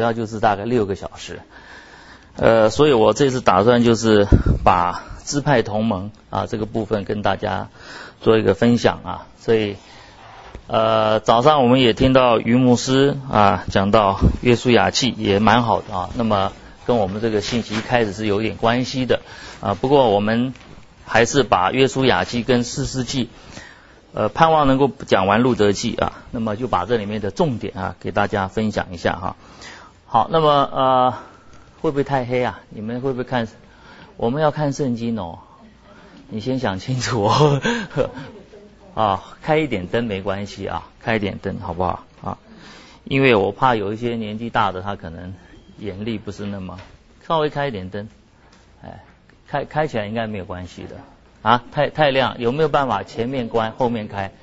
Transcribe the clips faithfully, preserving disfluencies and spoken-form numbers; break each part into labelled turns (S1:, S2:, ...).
S1: 主要就是大概六个小时。呃，所以我这次打算就是把支派同盟啊这个部分跟大家做一个分享啊，所以呃早上我们也听到于牧师啊讲到约书亚记也蛮好的啊，那么跟我们这个信息一开始是有点关系的啊，不过我们还是把约书亚记跟士师记呃盼望能够讲完路得记啊，那么就把这里面的重点啊给大家分享一下哈。好，那么呃会不会太黑啊？你们会不会看？我们要看圣经哦，你先想清楚哦。啊，开一点灯没关系啊，开一点灯好不好啊？因为我怕有一些年纪大的他可能眼力不是那么，稍微开一点灯，哎，开开起来应该没有关系的啊。太太亮，有没有办法前面关后面开？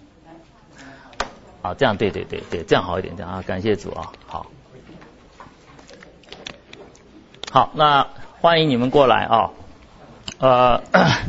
S1: 啊，这样对对对对，这样好一点，这样啊，感谢主啊，好。好，那欢迎你们过来啊，呃，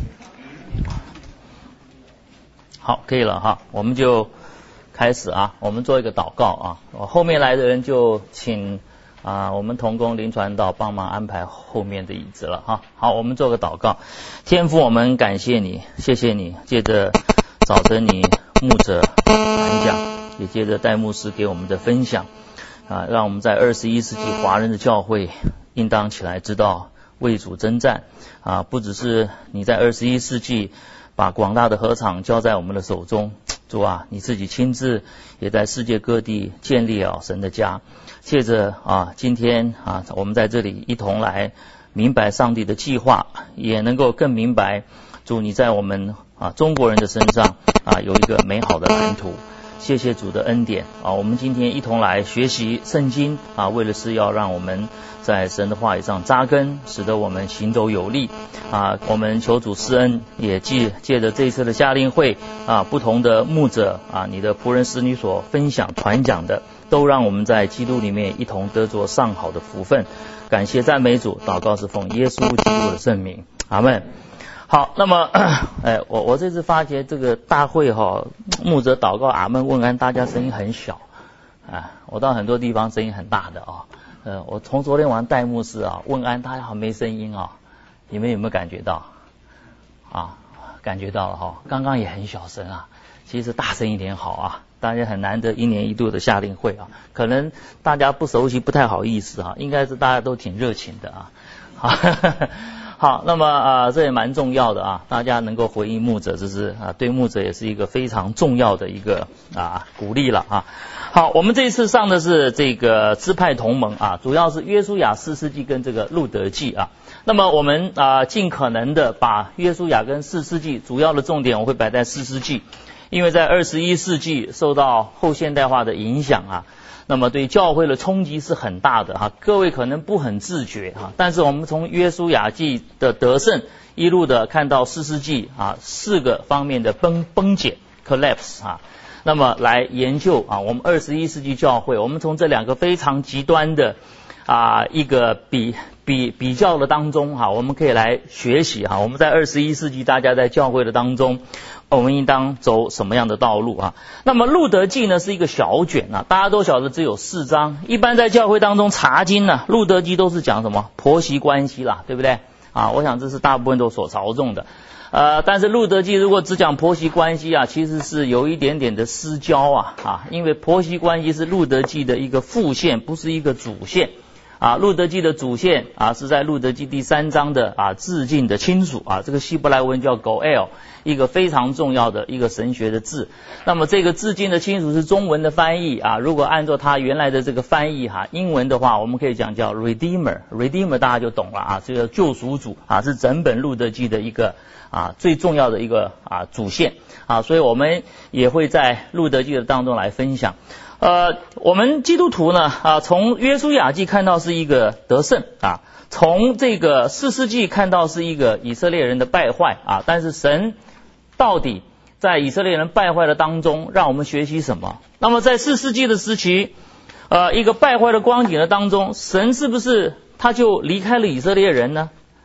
S1: 好，可以了哈，我们就开始啊，我们做一个祷告啊，我后面来的人就请啊我们同工林传道帮忙安排后面的椅子了哈。好，我们做个祷告。天父，我们感谢你，谢谢你，借着早晨你牧者传讲，也借着戴牧师给我们的分享啊，让我们在二十一世纪华人的教会应当起来知道为主征战啊！不只是你在二十一世纪把广大的禾场交在我们的手中，主啊，你自己亲自也在世界各地建立了神的家。借着啊，今天啊，我们在这里一同来明白上帝的计划，也能够更明白主你在我们啊中国人的身上啊有一个美好的蓝图。谢谢主的恩典啊！我们今天一同来学习圣经啊，为了是要让我们在神的话语上扎根，使得我们行走有力啊！我们求主施恩，也借借着这一次的夏令会啊，不同的牧者啊，你的仆人使女所分享传讲的，都让我们在基督里面一同得着上好的福分。感谢赞美主，祷告是奉耶稣基督的圣名，阿们。好，那么，哎，我我这次发觉这个大会哈，牧者祷告阿们问安，大家声音很小啊，我到很多地方声音很大的啊，呃，我从昨天晚上带牧师啊问安，大家好没声音啊，你们有没有感觉到啊？感觉到了哈，刚刚也很小声啊，其实大声一点好啊，大家很难得一年一度的夏令会啊，可能大家不熟悉不太好意思啊，应该是大家都挺热情的啊，好。好，那么啊、呃，这也蛮重要的啊，大家能够回应牧者，这是啊，对牧者也是一个非常重要的一个啊鼓励了啊。好，我们这一次上的是这个支派同盟啊，主要是约书亚士师记跟这个路得记啊。那么我们啊尽可能的把约书亚跟士师记主要的重点我会摆在士师记，因为在二十一世纪受到后现代化的影响啊。那么对教会的冲击是很大的哈，各位可能不很自觉哈，但是我们从约书亚记的得胜一路的看到士师记啊四个方面的崩崩解 collapse 啊，那么来研究啊我们二十一世纪教会，我们从这两个非常极端的啊一个比比比较的当中哈，我们可以来学习哈，我们在二十一世纪大家在教会的当中。我们应当走什么样的道路啊？那么路得记呢是一个小卷啊，大家都晓得只有四章。一般在教会当中查经呢，路得记都是讲什么婆媳关系啦，对不对啊？我想这是大部分都所着重的。呃，但是路得记如果只讲婆媳关系啊，其实是有一点点的失焦啊啊，因为婆媳关系是路得记的一个副线，不是一个主线。啊，路得记的主线啊是在路得记第三章的啊至近的亲属啊，这个希伯来文叫 Goel， 一个非常重要的一个神学的字。那么这个至近的亲属是中文的翻译啊，如果按照它原来的这个翻译哈、啊，英文的话我们可以讲叫 Redeemer，Redeemer 大家就懂了啊，这个救赎主啊是整本路得记的一个啊最重要的一个啊主线啊，所以我们也会在路得记的当中来分享。呃，我们基督徒呢啊，从约书亚记看到是一个得胜啊，从这个士师记看到是一个以色列人的败坏啊，但是神到底在以色列人败坏的当中，让我们学习什么？那么在士师记的时期，呃，一个败坏的光景的当中，神是不是他就离开了以色列人呢？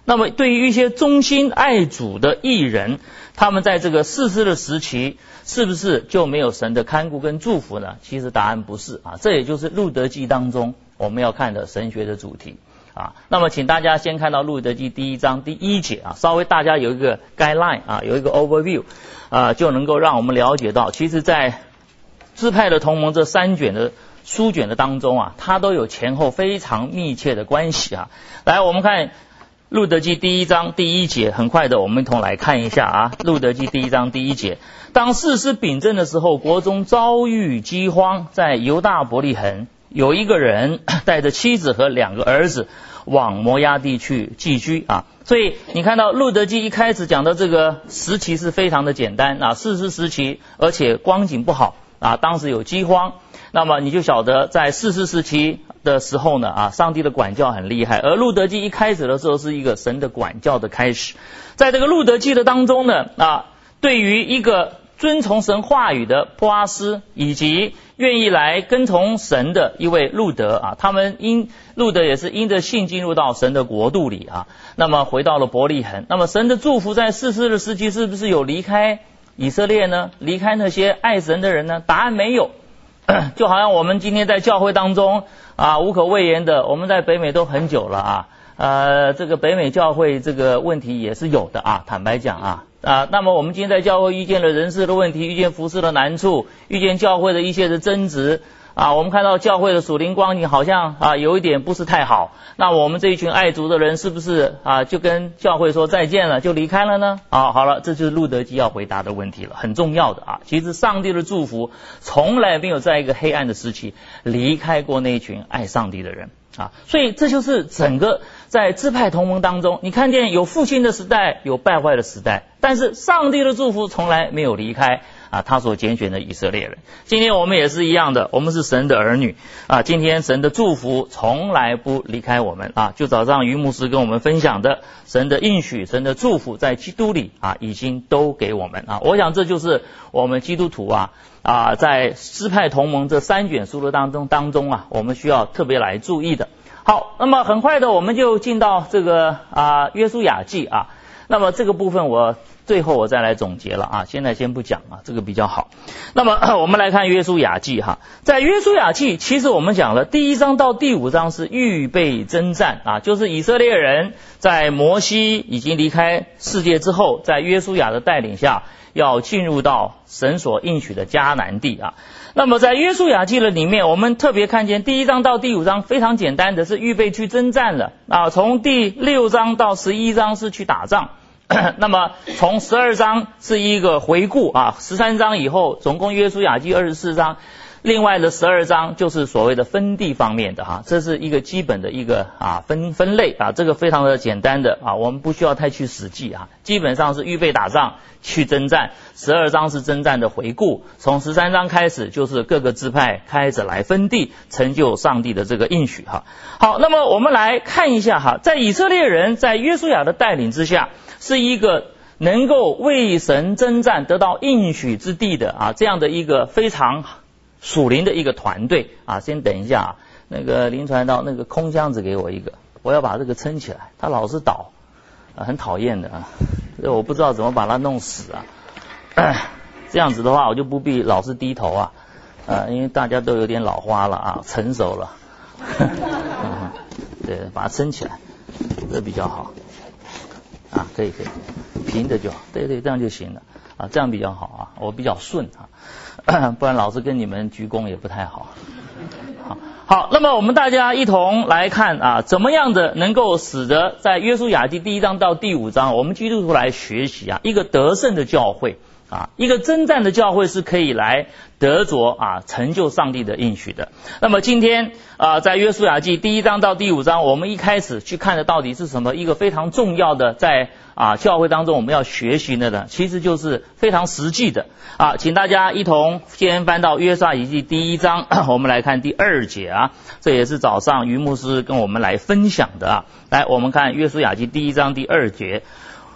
S1: 那么对于一些忠心爱主的义人，他们在这个士师的时期，是不是就没有神的看顾跟祝福呢？其实答案不是啊，这也就是路德记当中我们要看的神学的主题啊。那么请大家先看到路德记第一章第一节啊，稍微大家有一个 guideline 啊，有一个 overview 啊，就能够让我们了解到，其实在支派的同盟这三卷的书卷的当中啊，它都有前后非常密切的关系啊。来，我们看路德记第一章第一节，很快的我们一同来看一下啊。路德记第一章第一节，当士师秉政的时候，国中遭遇饥荒，在犹大伯利恒有一个人带着妻子和两个儿子往摩押地去寄居啊。所以你看到路德记一开始讲的这个时期是非常的简单啊，士师时期，而且光景不好啊，当时有饥荒。那么你就晓得在士师时期的时候呢啊，上帝的管教很厉害，而路德记一开始的时候是一个神的管教的开始。在这个路德记的当中呢啊，对于一个遵从神话语的波阿斯，以及愿意来跟从神的一位路德啊，他们因路德也是因着信进入到神的国度里啊，那么回到了伯利恒。那么神的祝福在士师的时期是不是有离开以色列呢？离开那些爱神的人呢？答案没有。就好像我们今天在教会当中啊，无可讳言的，我们在北美都很久了啊，呃，这个北美教会这个问题也是有的啊，坦白讲啊啊，那么我们今天在教会遇见了人事的问题，遇见服事的难处，遇见教会的一些的争执啊，我们看到教会的属灵光景好像啊有一点不是太好，那我们这一群爱主的人是不是啊就跟教会说再见了，就离开了呢？啊，好了，这就是路德记要回答的问题了，很重要的啊。其实上帝的祝福从来没有在一个黑暗的时期离开过那一群爱上帝的人啊，所以这就是整个在支派同盟当中，你看见有复兴的时代，有败坏的时代，但是上帝的祝福从来没有离开啊，他所拣选的以色列人。今天我们也是一样的，我们是神的儿女啊，今天神的祝福从来不离开我们啊，就早上于牧师跟我们分享的，神的应许，神的祝福在基督里啊，已经都给我们啊。我想这就是我们基督徒啊啊，在支派同盟这三卷书的当中当中啊，我们需要特别来注意的。好，那么很快的我们就进到这个啊约书亚记啊，那么这个部分我最后我再来总结了啊，现在先不讲啊，这个比较好。那么我们来看约书亚记哈，在约书亚记其实我们讲了第一章到第五章是预备征战啊，就是以色列人在摩西已经离开世界之后，在约书亚的带领下要进入到神所应许的迦南地啊。那么在约书亚记的里面，我们特别看见第一章到第五章非常简单的是预备去征战了啊，从第六章到十一章是去打仗。那么从十二章是一个回顾啊，十三章以后总共约书亚记二十四章，另外的十二章就是所谓的分地方面的哈，这是一个基本的一个啊分分类啊，这个非常的简单的啊，我们不需要太去死记啊，基本上是预备打仗去征战，十二章是征战的回顾，从十三章开始就是各个支派开始来分地，成就上帝的这个应许哈。好，那么我们来看一下哈，在以色列人在约书亚的带领之下，是一个能够为神征战得到应许之地的啊这样的一个非常属灵的一个团队啊。先等一下啊，那个林传道那个空箱子给我一个，我要把这个撑起来，它老是倒啊，很讨厌的啊，我不知道怎么把它弄死啊。这样子的话我就不必老是低头啊，啊因为大家都有点老花了啊，成熟了。对，把它撑起来，这比较好。啊，可以可以，平的就好，对对，这样就行了啊，这样比较好啊，我比较顺啊，不然老是跟你们鞠躬也不太好。好，好，那么我们大家一同来看啊，怎么样的能够使得在约书亚记第一章到第五章，我们基督徒来学习啊，一个得胜的教会啊，一个征战的教会是可以来得着啊成就上帝的应许的。那么今天啊，在约书亚记第一章到第五章，我们一开始去看的到底是什么？一个非常重要的在啊教会当中我们要学习的呢，其实就是非常实际的啊。请大家一同先翻到约书亚记第一章，我们来看第二节啊，这也是早上于牧师跟我们来分享的啊。来，我们看约书亚记第一章第二节。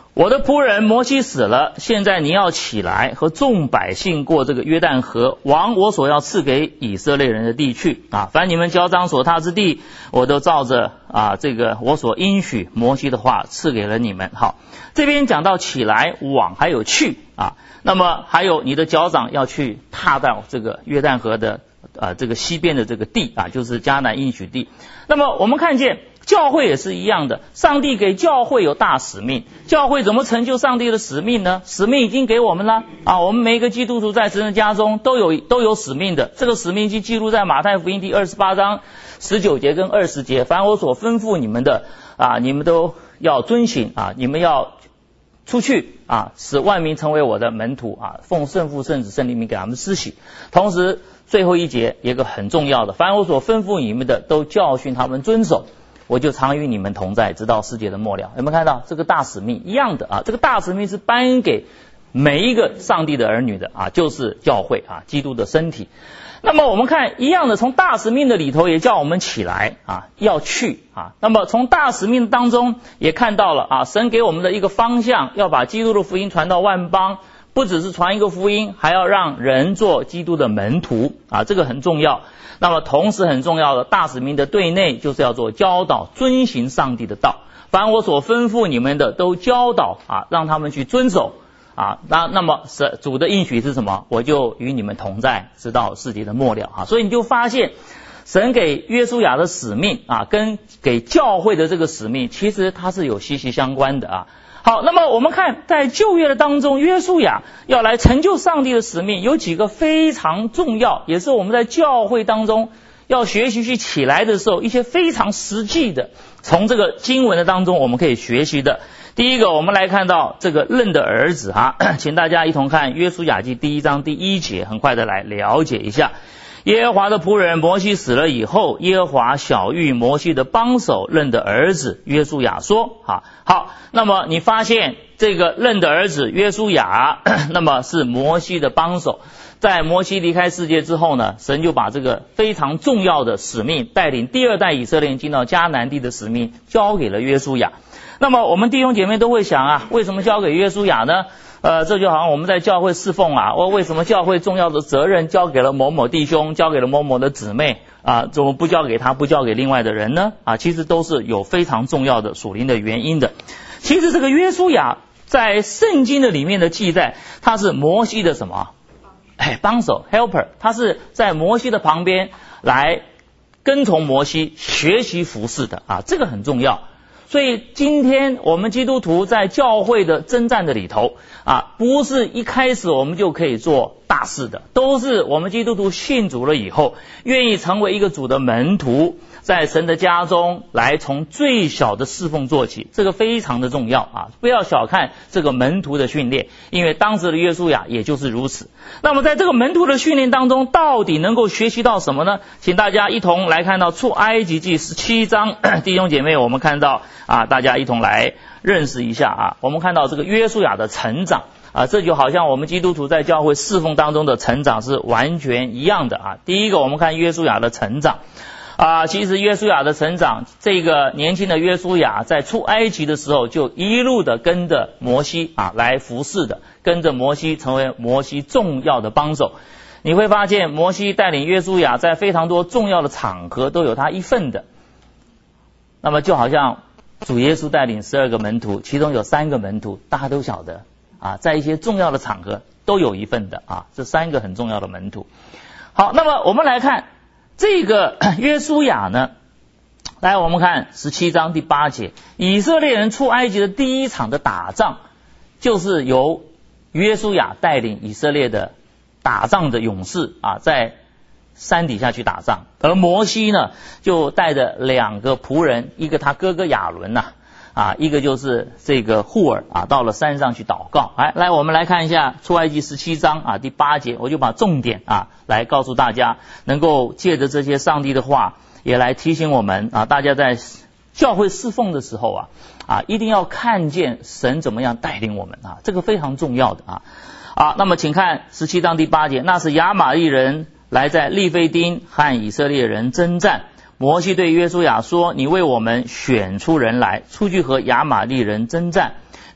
S1: 我的仆人摩西死了，现在你要起来，和众百姓过这个约旦河，往我所要赐给以色列人的地去啊。凡你们交掌所踏之地，我都照着啊这个我所应许摩西的话赐给了你们。好，这边讲到起来、往还有去啊，那么还有你的脚掌要去踏到这个约旦河的啊这个西边的这个地啊，就是迦南应许地。那么我们看见教会也是一样的，上帝给教会有大使命，教会怎么成就上帝的使命呢？使命已经给我们了啊！我们每一个基督徒在神的家中都有都有使命的，这个使命就记录在马太福音第二十八章十九节跟二十节，凡我所吩咐你们的啊，你们都要遵行啊，你们要出去啊，使万民成为我的门徒啊，奉圣父圣子圣灵名给他们施洗。同时最后一节有一个很重要的，凡我所吩咐你们的，都教训他们遵守，我就常与你们同在，直到世界的末了。有没有看到这个大使命一样的啊？这个大使命是颁给每一个上帝的儿女的啊，就是教会啊，基督的身体。那么我们看一样的，从大使命的里头也叫我们起来啊，要去啊。那么从大使命当中也看到了啊，神给我们的一个方向，要把基督的福音传到万邦，不只是传一个福音，还要让人做基督的门徒啊，这个很重要。那么同时很重要的大使命的对内就是要做教导，遵行上帝的道，凡我所吩咐你们的都教导啊，让他们去遵守啊。那那么主的应许是什么？我就与你们同在，直到世界的末了啊。所以你就发现神给约书亚的使命啊，跟给教会的这个使命其实它是有息息相关的啊。好，那么我们看在旧约的当中，约书亚要来成就上帝的使命，有几个非常重要，也是我们在教会当中要学习去起来的时候一些非常实际的，从这个经文的当中我们可以学习的。第一个，我们来看到这个嫩的儿子啊，请大家一同看约书亚记第一章第一节，很快的来了解一下。耶和华的仆人摩西死了以后，耶和华晓谕摩西的帮手嫩的儿子约书亚说啊，好，那么你发现这个嫩的儿子约书亚那么是摩西的帮手，在摩西离开世界之后呢，神就把这个非常重要的使命，带领第二代以色列人进到迦南地的使命交给了约书亚。那么我们弟兄姐妹都会想啊，为什么交给约书亚呢？呃，这就好像我们在教会侍奉啊，为什么教会重要的责任交给了某某弟兄，交给了某某的姊妹啊，怎么不交给他，不交给另外的人呢？啊，其实都是有非常重要的属灵的原因的。其实这个约书亚在圣经的里面的记载，他是摩西的什么？哎，帮手 helper， 他是在摩西的旁边来跟从摩西学习服侍的啊，这个很重要。所以今天我们基督徒在教会的征战的里头啊，不是一开始我们就可以做大事的，都是我们基督徒信主了以后，愿意成为一个主的门徒，在神的家中来从最小的侍奉做起，这个非常的重要啊！不要小看这个门徒的训练，因为当时的约书亚也就是如此。那么在这个门徒的训练当中，到底能够学习到什么呢？请大家一同来看到出埃及记十七章，弟兄姐妹，我们看到啊，大家一同来认识一下啊，我们看到这个约书亚的成长啊，这就好像我们基督徒在教会侍奉当中的成长是完全一样的啊。第一个，我们看约书亚的成长啊，其实约书亚的成长，这个年轻的约书亚在出埃及的时候就一路的跟着摩西啊来服侍的，跟着摩西成为摩西重要的帮手。你会发现摩西带领约书亚在非常多重要的场合都有他一份的。那么就好像主耶稣带领十二个门徒，其中有三个门徒大家都晓得啊，在一些重要的场合都有一份的啊，这三个很重要的门徒。好，那么我们来看这个约书亚呢，来我们看十七章第八节，以色列人出埃及的第一场的打仗，就是由约书亚带领以色列的打仗的勇士啊，在山底下去打仗，而摩西呢就带着两个仆人，一个他哥哥亚伦呐啊，一个就是这个户尔啊，到了山上去祷告。来来，我们来看一下出埃及十七章啊第八节，我就把重点啊来告诉大家，能够借着这些上帝的话，也来提醒我们啊，大家在教会侍奉的时候啊啊，一定要看见神怎么样带领我们啊，这个非常重要的啊啊。那么请看十七章第八节，那是亚玛力人来在利非丁和以色列人征战。摩西对约书亚说，你为我们选出人来，出去和亚玛力人征战。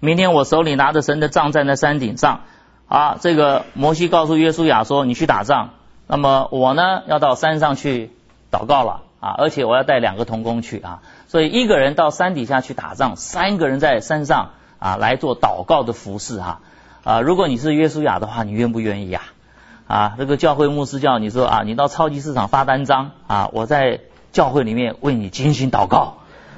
S1: 明天我手里拿着神的杖站在山顶上啊。这个摩西告诉约书亚说，你去打仗，那么我呢要到山上去祷告了啊，而且我要带两个同工去啊，所以一个人到山底下去打仗，三个人在山上啊来做祷告的服事哈啊。如果你是约书亚的话，你愿不愿意呀？啊，这个教会牧师叫你说啊，你到超级市场发单张啊，我在教会里面为你精心祷告。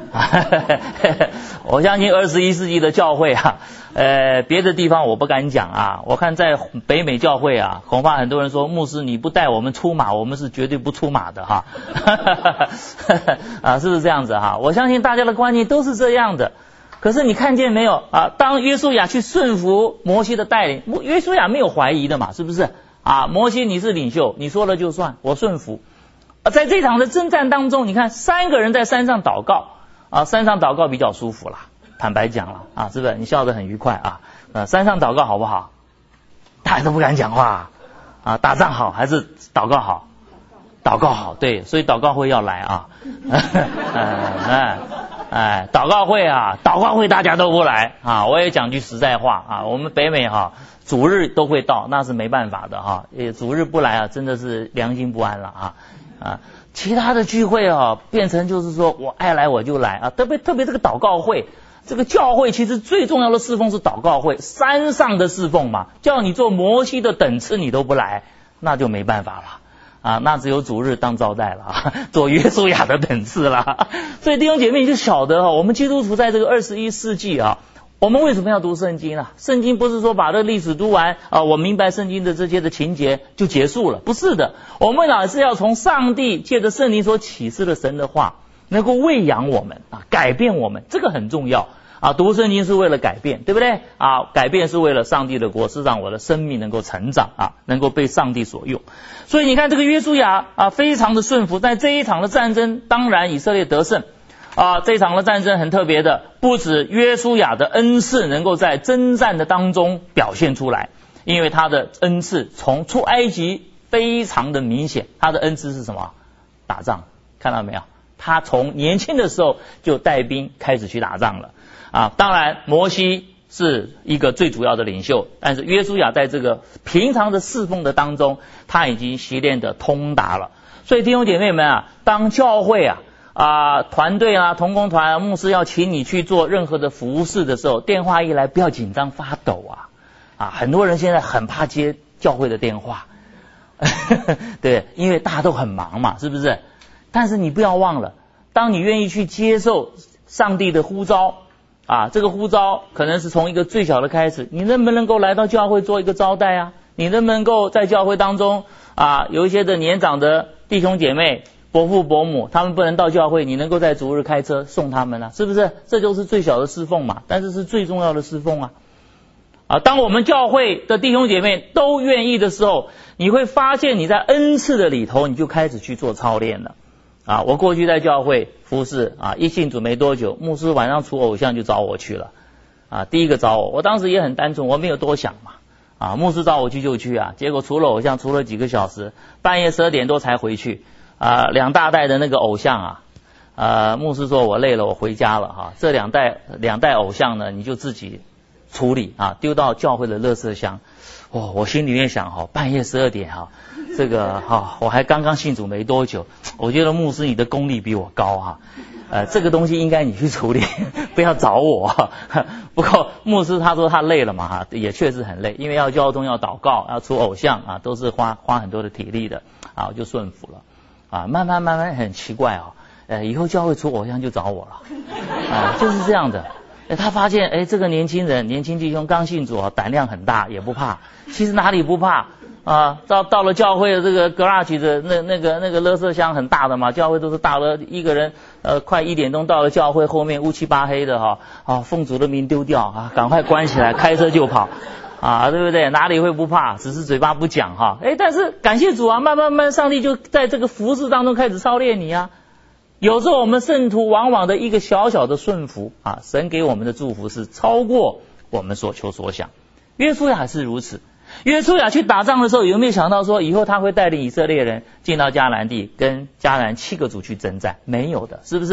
S1: 我相信二十一世纪的教会啊，呃，别的地方我不敢讲啊，我看在北美教会啊，恐怕很多人说牧师你不带我们出马，我们是绝对不出马的哈。啊，是不是这样子哈？我相信大家的观念都是这样的。可是你看见没有啊？当约书亚去顺服摩西的带领，约书亚没有怀疑的嘛，是不是？啊，摩西你是领袖，你说了就算，我顺服。啊，在这场的征战当中，你看三个人在山上祷告啊，山上祷告比较舒服啦，坦白讲了啊，是不是？你笑得很愉快啊？呃，山上祷告好不好？大家都不敢讲话啊，打仗好还是祷告好？祷告好，对，所以祷告会要来啊。哎哎，祷告会啊，祷告会大家都不来啊。我也讲句实在话啊，我们北美哈、啊、主日都会到，那是没办法的哈、啊。主日不来啊，真的是良心不安了啊啊。其他的聚会啊，变成就是说我爱来我就来啊，特别特别这个祷告会，这个教会其实最重要的侍奉是祷告会，山上的侍奉嘛，叫你做摩西的等次你都不来，那就没办法了。啊，那只有主日当招待了啊，做约书亚的等次了。所以弟兄姐妹你就晓得哈、啊，我们基督徒在这个二十一世纪啊，我们为什么要读圣经啊？圣经不是说把这历史读完啊，我明白圣经的这些的情节就结束了，不是的，我们乃是要从上帝借着圣灵所启示的神的话，能够喂养我们啊，改变我们，这个很重要。啊，读圣经是为了改变，对不对？啊，改变是为了上帝的国，是让我的生命能够成长啊，能够被上帝所用。所以你看这个约书亚啊，非常的顺服，在这一场的战争，当然以色列得胜啊。这一场的战争很特别的，不止约书亚的恩赐能够在征战的当中表现出来，因为他的恩赐从出埃及非常的明显，他的恩赐是什么？打仗，看到没有？他从年轻的时候就带兵开始去打仗了。啊，当然摩西是一个最主要的领袖，但是约书亚在这个平常的侍奉的当中，他已经习练的通达了。所以弟兄姐妹们啊，当教会啊啊团队啊同工团啊牧师要请你去做任何的服事的时候，电话一来不要紧张发抖啊啊！很多人现在很怕接教会的电话，对，因为大家都很忙嘛，是不是？但是你不要忘了，当你愿意去接受上帝的呼召。啊，这个呼召可能是从一个最小的开始，你能不能够来到教会做一个招待啊？你能不能够在教会当中啊，有一些的年长的弟兄姐妹、伯父伯母，他们不能到教会，你能够在主日开车送他们啊？是不是？这就是最小的侍奉嘛，但是是最重要的侍奉啊！啊，当我们教会的弟兄姐妹都愿意的时候，你会发现你在恩赐的里头，你就开始去做操练了。啊，我过去在教会服侍啊，一信主没多久，牧师晚上除偶像就找我去了啊，第一个找我，我当时也很单纯，我没有多想嘛啊，牧师找我去就去啊，结果除了偶像除了几个小时，半夜十二点多才回去啊，两大袋的那个偶像啊，呃，牧师说我累了，我回家了哈、啊，这两袋两袋偶像呢，你就自己处理啊，丢到教会的垃圾箱。哦，我心里面想哈，半夜十二点哈，这个哈，我还刚刚信主没多久，我觉得牧师你的功力比我高哈，呃，这个东西应该你去处理，不要找我。不过牧师他说他累了嘛哈，也确实很累，因为要交通要祷告要出偶像啊，都是花花很多的体力的啊，我就顺服了啊，慢慢慢慢很奇怪啊，呃，以后教会出偶像就找我了啊，就是这样的。哎，他发现哎，这个年轻人年轻弟兄刚信主啊，胆量很大，也不怕。其实哪里不怕啊？到到了教会的这个 garage 的那那个那个垃圾箱很大的嘛，教会都是大了，一个人呃快一点钟到了教会后面乌漆八黑的哈，啊，奉主的名丢掉啊，赶快关起来，开车就跑啊，对不对？哪里会不怕？只是嘴巴不讲哈。哎，但是感谢主啊，慢慢慢上帝就在这个服事当中开始操练你啊。有时候我们圣徒往往的一个小小的顺服啊，神给我们的祝福是超过我们所求所想。约书亚是如此，约书亚去打仗的时候，有没有想到说以后他会带领以色列人进到迦南地，跟迦南七个族去征战？没有的，是不是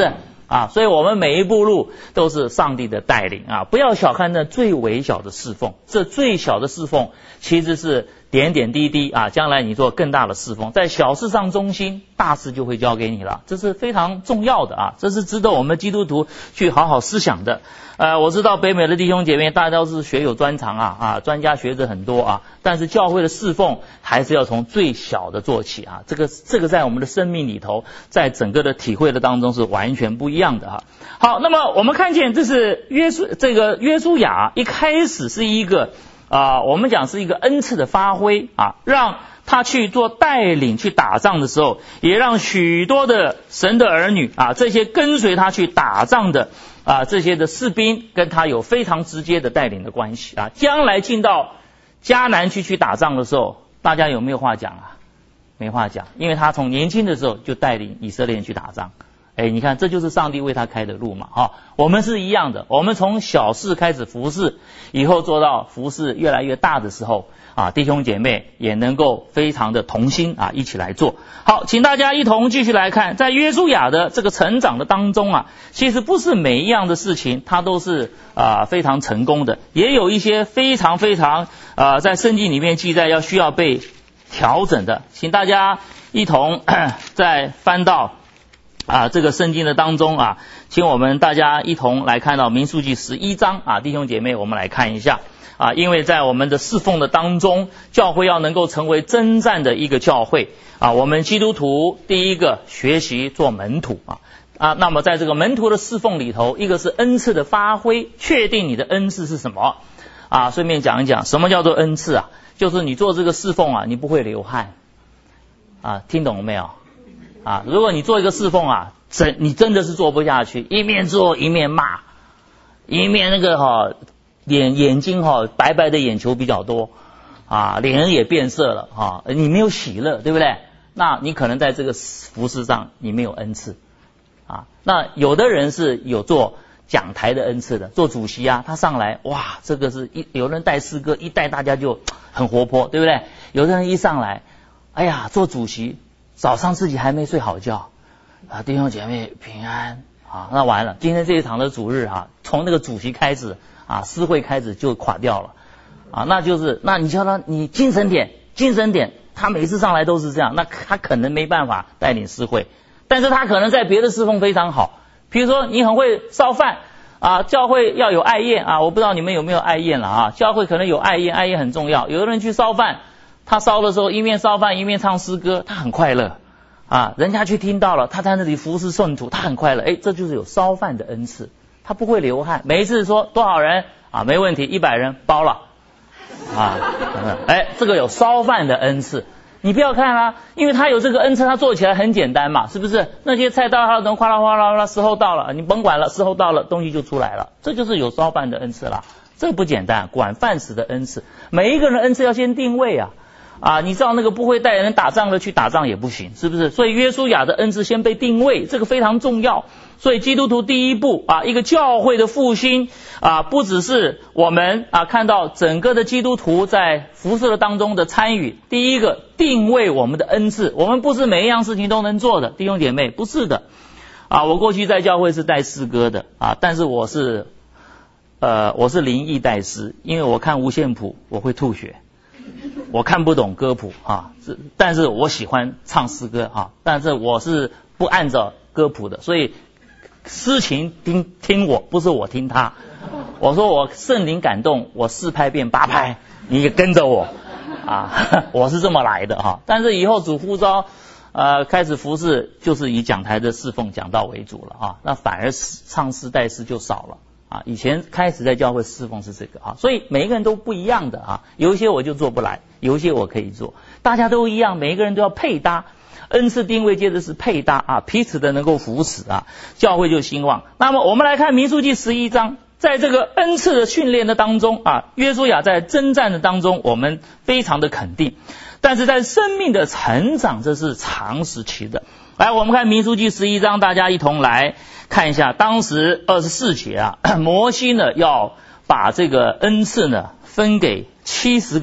S1: 啊，所以我们每一步路都是上帝的带领啊，不要小看那最微小的侍奉，这最小的侍奉其实是点点滴滴啊，将来你做更大的侍奉，在小事上忠心，大事就会交给你了，这是非常重要的啊，这是值得我们基督徒去好好思想的。呃，我知道北美的弟兄姐妹大家都是学有专长啊，啊，专家学者很多啊，但是教会的侍奉还是要从最小的做起啊，这个这个在我们的生命里头，在整个的体会的当中是完全不一样的啊。好，那么我们看见这是约书这个约书亚一开始是一个啊、呃，我们讲是一个恩赐的发挥啊，让他去做带领去打仗的时候，也让许多的神的儿女啊，这些跟随他去打仗的啊，这些的士兵跟他有非常直接的带领的关系啊。将来进到迦南去去打仗的时候，大家有没有话讲啊？没话讲，因为他从年轻的时候就带领以色列人去打仗。哎，你看，这就是上帝为他开的路嘛，哈、哦，我们是一样的，我们从小事开始服侍，以后做到服侍越来越大的时候，啊，弟兄姐妹也能够非常的同心啊，一起来做。好，请大家一同继续来看，在约书亚的这个成长的当中啊，其实不是每一样的事情他都是啊非常成功的，也有一些非常非常啊在圣经里面记载要需要被调整的，请大家一同再翻到啊，这个圣经的当中啊，请我们大家一同来看到民数记十一章啊，弟兄姐妹，我们来看一下啊，因为在我们的侍奉的当中，教会要能够成为征战的一个教会啊，我们基督徒第一个学习做门徒啊啊，那么在这个门徒的侍奉里头，一个是恩赐的发挥，确定你的恩赐是什么啊，顺便讲一讲什么叫做恩赐啊，就是你做这个侍奉啊，你不会流汗啊，听懂了没有？啊，如果你做一个侍奉啊，真你真的是做不下去，一面做一面骂，一面那个哈、哦、眼眼睛哈、哦、白白的眼球比较多啊，脸也变色了哈、啊，你没有喜乐，对不对？那你可能在这个服事上你没有恩赐啊。那有的人是有做讲台的恩赐的，做主席啊，他上来哇，这个是一有人带诗歌，一带大家就很活泼，对不对？有的人一上来，哎呀，做主席。早上自己还没睡好觉啊，弟兄姐妹平安啊，那完了，今天这一场的主日啊，从那个主席开始啊，诗会开始就垮掉了啊，那就是那你叫他你精神点，精神点，他每次上来都是这样，那他可能没办法带领诗会，但是他可能在别的侍奉非常好，比如说你很会烧饭啊，教会要有爱宴啊，我不知道你们有没有爱宴了啊，教会可能有爱宴，爱宴很重要，有的人去烧饭。他烧的时候一面烧饭一面唱诗歌，他很快乐啊，人家去听到了，他在那里服侍圣徒，他很快乐，哎，这就是有烧饭的恩赐，他不会流汗，每一次说多少人啊，没问题，一百人包了啊，哎，这个有烧饭的恩赐，你不要看啊，因为他有这个恩赐，他做起来很简单嘛，是不是？那些菜刀他能哗啦哗啦哗啦，时候到了，你甭管了，时候到了，东西就出来了，这就是有烧饭的恩赐啦，这不简单，管饭食的恩赐，每一个人的恩赐要先定位啊。啊，你知道那个不会带人打仗的去打仗也不行，是不是？所以约书亚的恩赐先被定位，这个非常重要。所以基督徒第一步啊，一个教会的复兴啊，不只是我们啊看到整个的基督徒在服事的当中的参与。第一个定位我们的恩赐，我们不是每一样事情都能做的，弟兄姐妹，不是的。啊，我过去在教会是带诗歌的啊，但是我是呃我是灵意带诗，因为我看五线谱我会吐血。我看不懂歌谱啊，但是我喜欢唱诗歌啊，但是我是不按照歌谱的，所以诗情听听我，不是我听他。我说我圣灵感动，我四拍变八拍，你也跟着我啊，我是这么来的哈、啊。但是以后主呼召呃开始服事，就是以讲台的侍奉讲道为主了啊，那反而唱诗带诗就少了。啊，以前开始在教会侍奉是这个啊，所以每一个人都不一样的啊，有一些我就做不来，有一些我可以做，大家都一样，每一个人都要配搭，恩赐定位接着是配搭啊，彼此的能够扶持啊，教会就兴旺。那么我们来看民数记十一章，在这个恩赐的训练的当中啊，约书亚在征战的当中，我们非常的肯定，但是在生命的成长，这是长时期的。来，我们看民数记十一章，大家一同来看一下，当时二十四节啊，摩西呢要把这个恩赐呢分给七十个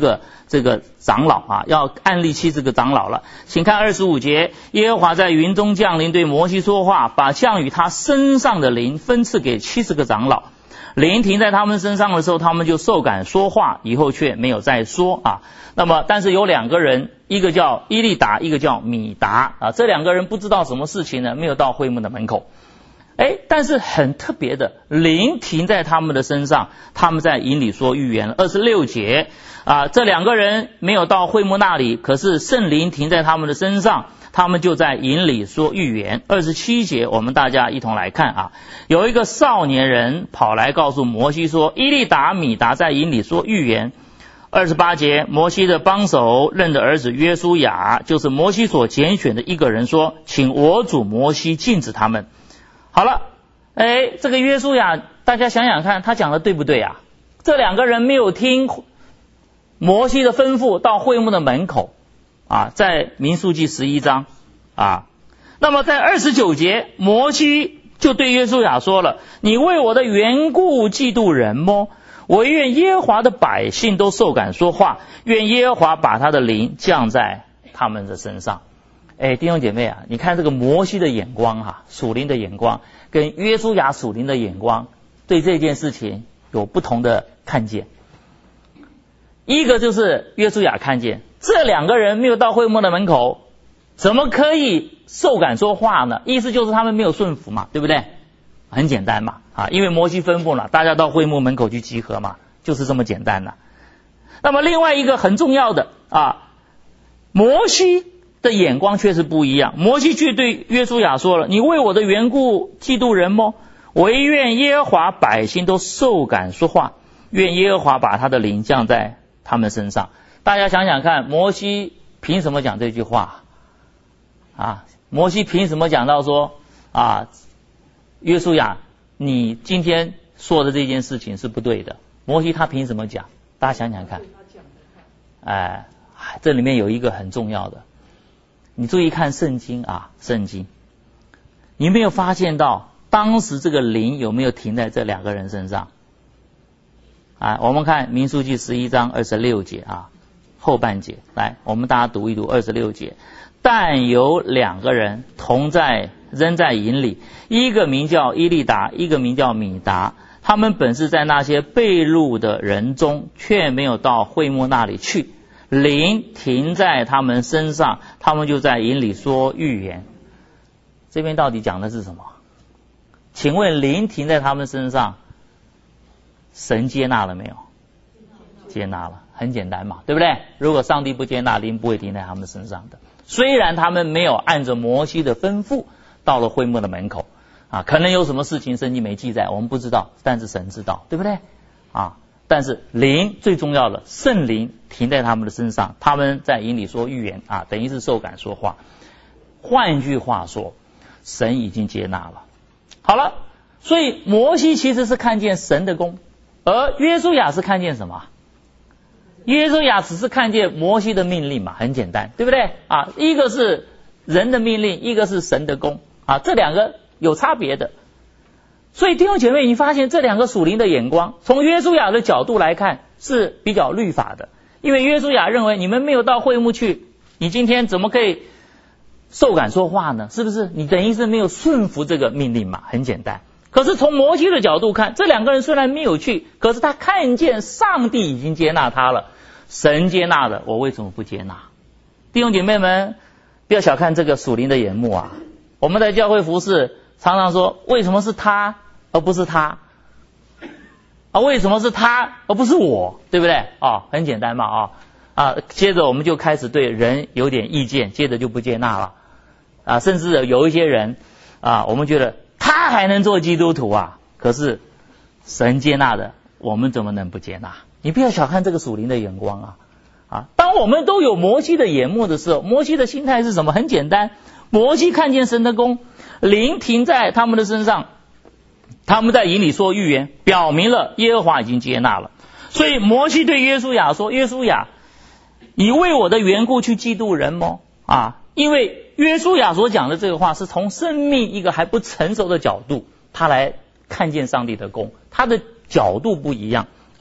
S1: 这个长老啊，要按立七十个长老了。请看二十五节，耶和华在云中降临，对摩西说话，把降与他身上的灵分赐给七十个长老。灵停在他们身上的时候，他们就受感说话，以后却没有再说啊。那么，但是有两个人，一个叫伊利达，一个叫米达啊，这两个人不知道什么事情呢，没有到会幕的门口。哎，但是很特别的，灵停在他们的身上，他们在营里说预言了。二十六节啊，这两个人没有到会幕那里，可是圣灵停在他们的身上，他们就在营里说预言。二十七节，我们大家一同来看啊，有一个少年人跑来告诉摩西说，伊利达、米达在营里说预言。二十八节，摩西的帮手认的儿子约书亚，就是摩西所拣选的一个人说，请我主摩西禁止他们。好了，哎，这个约书亚，大家想想看，他讲的对不对啊？这两个人没有听摩西的吩咐，到会幕的门口啊，在民数记十一章啊。那么在二十九节，摩西就对约书亚说了，你为我的缘故嫉妒人么？我愿耶和华的百姓都受感说话，愿耶和华把他的灵降在他们的身上。哎，弟兄姐妹啊，你看这个摩西的眼光啊，属灵的眼光跟约书亚属灵的眼光，对这件事情有不同的看见。一个就是约书亚看见这两个人没有到会幕的门口，怎么可以受感说话呢？意思就是他们没有顺服嘛，对不对？很简单嘛，啊，因为摩西吩咐了，大家到会幕门口去集合嘛，就是这么简单了。那么另外一个很重要的啊，摩西的眼光却是不一样。摩西却对约书亚说了，你为我的缘故嫉妒人么？惟愿耶和华百姓都受感说话，愿耶和华把他的灵降在他们身上。大家想想看，摩西凭什么讲这句话啊？摩西凭什么讲到说啊，约书亚你今天说的这件事情是不对的？摩西他凭什么讲？大家想想看。哎，这里面有一个很重要的，你注意看圣经啊，圣经，你没有发现到当时这个灵有没有停在这两个人身上？啊，我们看民数记十一章二十六节啊，后半节，来，我们大家读一读二十六节。但有两个人同在仍在营里，一个名叫伊利达，一个名叫米达，他们本是在那些被掳的人中，却没有到会幕那里去。灵停在他们身上，他们就在营里说预言。这边到底讲的是什么？请问灵停在他们身上，神接纳了没有？接纳了，很简单嘛，对不对？如果上帝不接纳，灵不会停在他们身上的。虽然他们没有按着摩西的吩咐到了会幕的门口啊，可能有什么事情圣经没记载，我们不知道，但是神知道，对不对啊？但是灵最重要的，圣灵停在他们的身上，他们在营里说预言啊，等于是受感说话。换句话说，神已经接纳了。好了，所以摩西其实是看见神的功，而约书亚是看见什么？约书亚只是看见摩西的命令嘛，很简单，对不对啊？一个是人的命令，一个是神的功啊，这两个有差别的。所以弟兄姐妹，你发现这两个属灵的眼光，从约书亚的角度来看是比较律法的，因为约书亚认为你们没有到会幕去，你今天怎么可以受感说话呢？是不是？你等于是没有顺服这个命令嘛，很简单。可是从摩西的角度看，这两个人虽然没有去，可是他看见上帝已经接纳他了，神接纳的，我为什么不接纳？弟兄姐妹们，不要小看这个属灵的眼目啊！我们在教会服事常常说，为什么是他而不是他啊？为什么是他而不是我？对不对啊？很简单嘛啊啊！接着我们就开始对人有点意见，接着就不接纳了啊！甚至有一些人啊，我们觉得他还能做基督徒啊，可是神接纳的，我们怎么能不接纳？你不要小看这个属灵的眼光啊！啊，当我们都有摩西的眼目的时候，摩西的心态是什么？很简单，摩西看见神的功，灵停在他们的身上，他们在营里说预言，表明了耶和华已经接纳了。所以摩西对约书亚说，约书亚，你为我的缘故去嫉妒人吗？啊，因为约书亚所讲的这个话是从生命一个还不成熟的角度，他来看见上帝的功，他的角度不一样啊。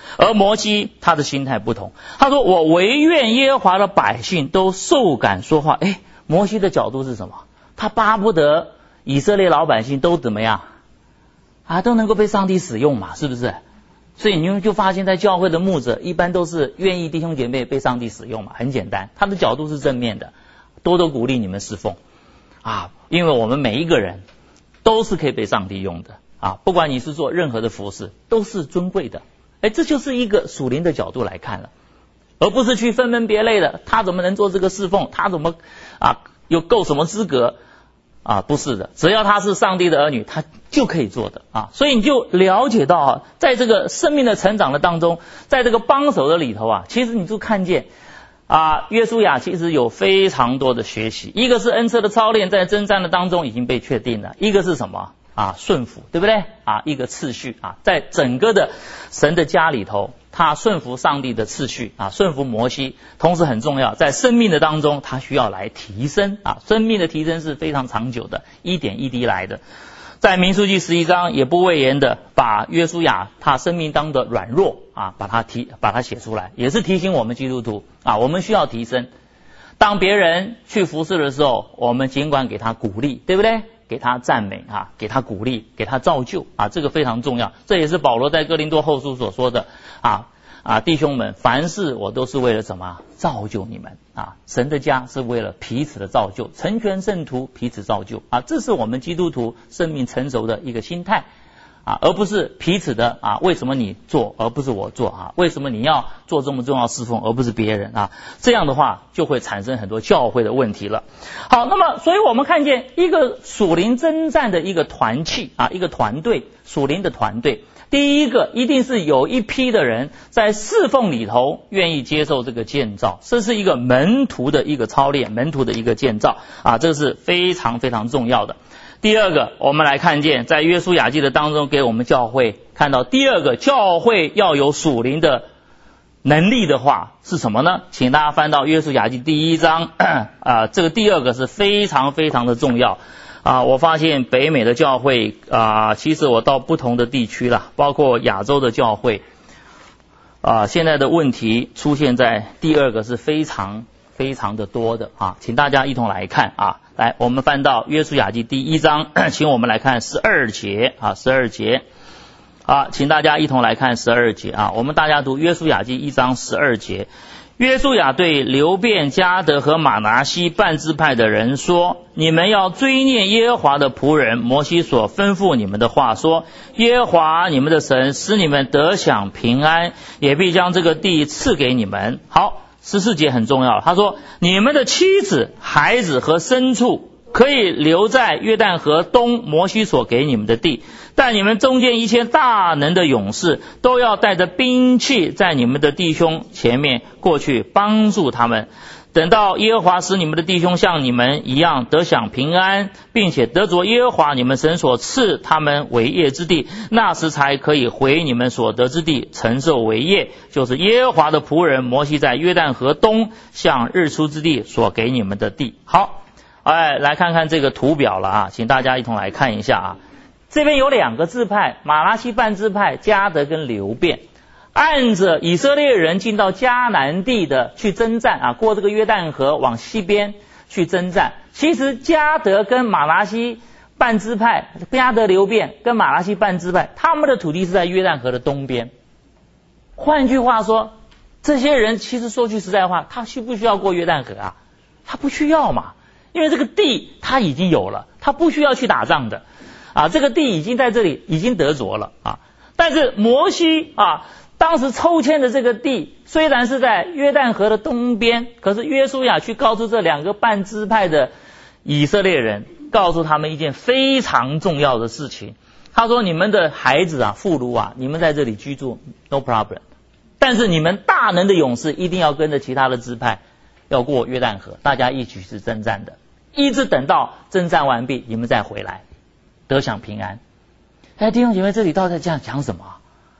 S1: 而摩西他的心态不同，他说我唯愿耶和华的百姓都受感说话。诶，摩西的角度是什么？他巴不得以色列老百姓都怎么样啊，都能够被上帝使用嘛，是不是？所以你们就发现在教会的牧者一般都是愿意弟兄姐妹被上帝使用嘛，很简单，他的角度是正面的，多多鼓励你们侍奉啊，因为我们每一个人都是可以被上帝用的啊，不管你是做任何的服事都是尊贵的。哎，这就是一个属灵的角度来看了，而不是去分门别类的，他怎么能做这个侍奉，他怎么啊有够什么资格啊？不是的，只要他是上帝的儿女，他就可以做的啊。所以你就了解到啊，在这个生命的成长的当中，在这个帮手的里头啊，其实你就看见啊，约书亚其实有非常多的学习。一个是恩赐的操练，在征战的当中已经被确定了；一个是什么啊？顺服，对不对啊？一个次序啊，在整个的神的家里头，他顺服上帝的次序啊，顺服摩西，同时很重要，在生命的当中，他需要来提升啊，生命的提升是非常长久的，一点一滴来的。在民数记十一章也不讳言的把约书亚他生命当的软弱啊，把它提把它写出来，也是提醒我们基督徒啊，我们需要提升。当别人去服侍的时候，我们尽管给他鼓励，对不对？给他赞美啊，给他鼓励，给他造就啊，这个非常重要。这也是保罗在哥林多后书所说的啊啊，弟兄们，凡事我都是为了什么？造就你们啊！神的家是为了彼此的造就，成全圣徒，彼此造就啊！这是我们基督徒生命成熟的一个心态啊，而不是彼此的啊，为什么你做而不是我做啊？为什么你要做这么重要侍奉而不是别人啊？这样的话就会产生很多教会的问题了。好，那么所以我们看见一个属灵征战的一个团契啊，一个团队，属灵的团队。第一个一定是有一批的人在侍奉里头愿意接受这个建造，这是一个门徒的一个操练，门徒的一个建造啊，这是非常非常重要的。第二个，我们来看见在约书亚记的当中给我们教会看到第二个教会要有属灵的能力的话是什么呢？请大家翻到约书亚记第一章啊，这个第二个是非常非常的重要啊。我发现北美的教会啊，其实我到不同的地区了，包括亚洲的教会啊，现在的问题出现在第二个是非常非常的多的啊，请大家一同来看啊。来，我们翻到约书亚记第一章，请我们来看十二节啊，十二节啊，请大家一同来看十二节啊。我们大家读约书亚记一章十二节。约书亚对流便、迦得和玛拿西半支派的人说：你们要追念耶和华的仆人摩西所吩咐你们的话，说耶和华你们的神使你们得享平安，也必将这个地赐给你们。好，十四节很重要，他说你们的妻子、孩子和牲畜可以留在约旦河东摩西所给你们的地，但你们中间一切大能的勇士都要带着兵器在你们的弟兄前面过去帮助他们，等到耶和华使你们的弟兄像你们一样得享平安，并且得着耶和华你们神所赐他们为业之地，那时才可以回你们所得之地承受为业，就是耶和华的仆人摩西在约旦河东向日出之地所给你们的地。好，哎，来看看这个图表了啊，请大家一同来看一下啊。这边有两个支派，玛拿西半支派、迦得跟流便，按着以色列人进到迦南地的去征战啊，过这个约旦河往西边去征战。其实迦得跟玛拿西半支派，迦得流便跟玛拿西半支派，他们的土地是在约旦河的东边。换句话说，这些人其实说句实在话，他需不需要过约旦河啊？他不需要嘛，因为这个地他已经有了，他不需要去打仗的啊，这个地已经在这里已经得着了啊。但是摩西啊，当时抽签的这个地虽然是在约旦河的东边，可是约书亚去告诉这两个半支派的以色列人，告诉他们一件非常重要的事情。他说你们的孩子啊、妇孺啊，你们在这里居住 no problem， 但是你们大能的勇士一定要跟着其他的支派要过约旦河，大家一起去征战的，一直等到征战完毕，你们再回来得享平安。哎，弟兄姐妹，这里到底在这样讲什么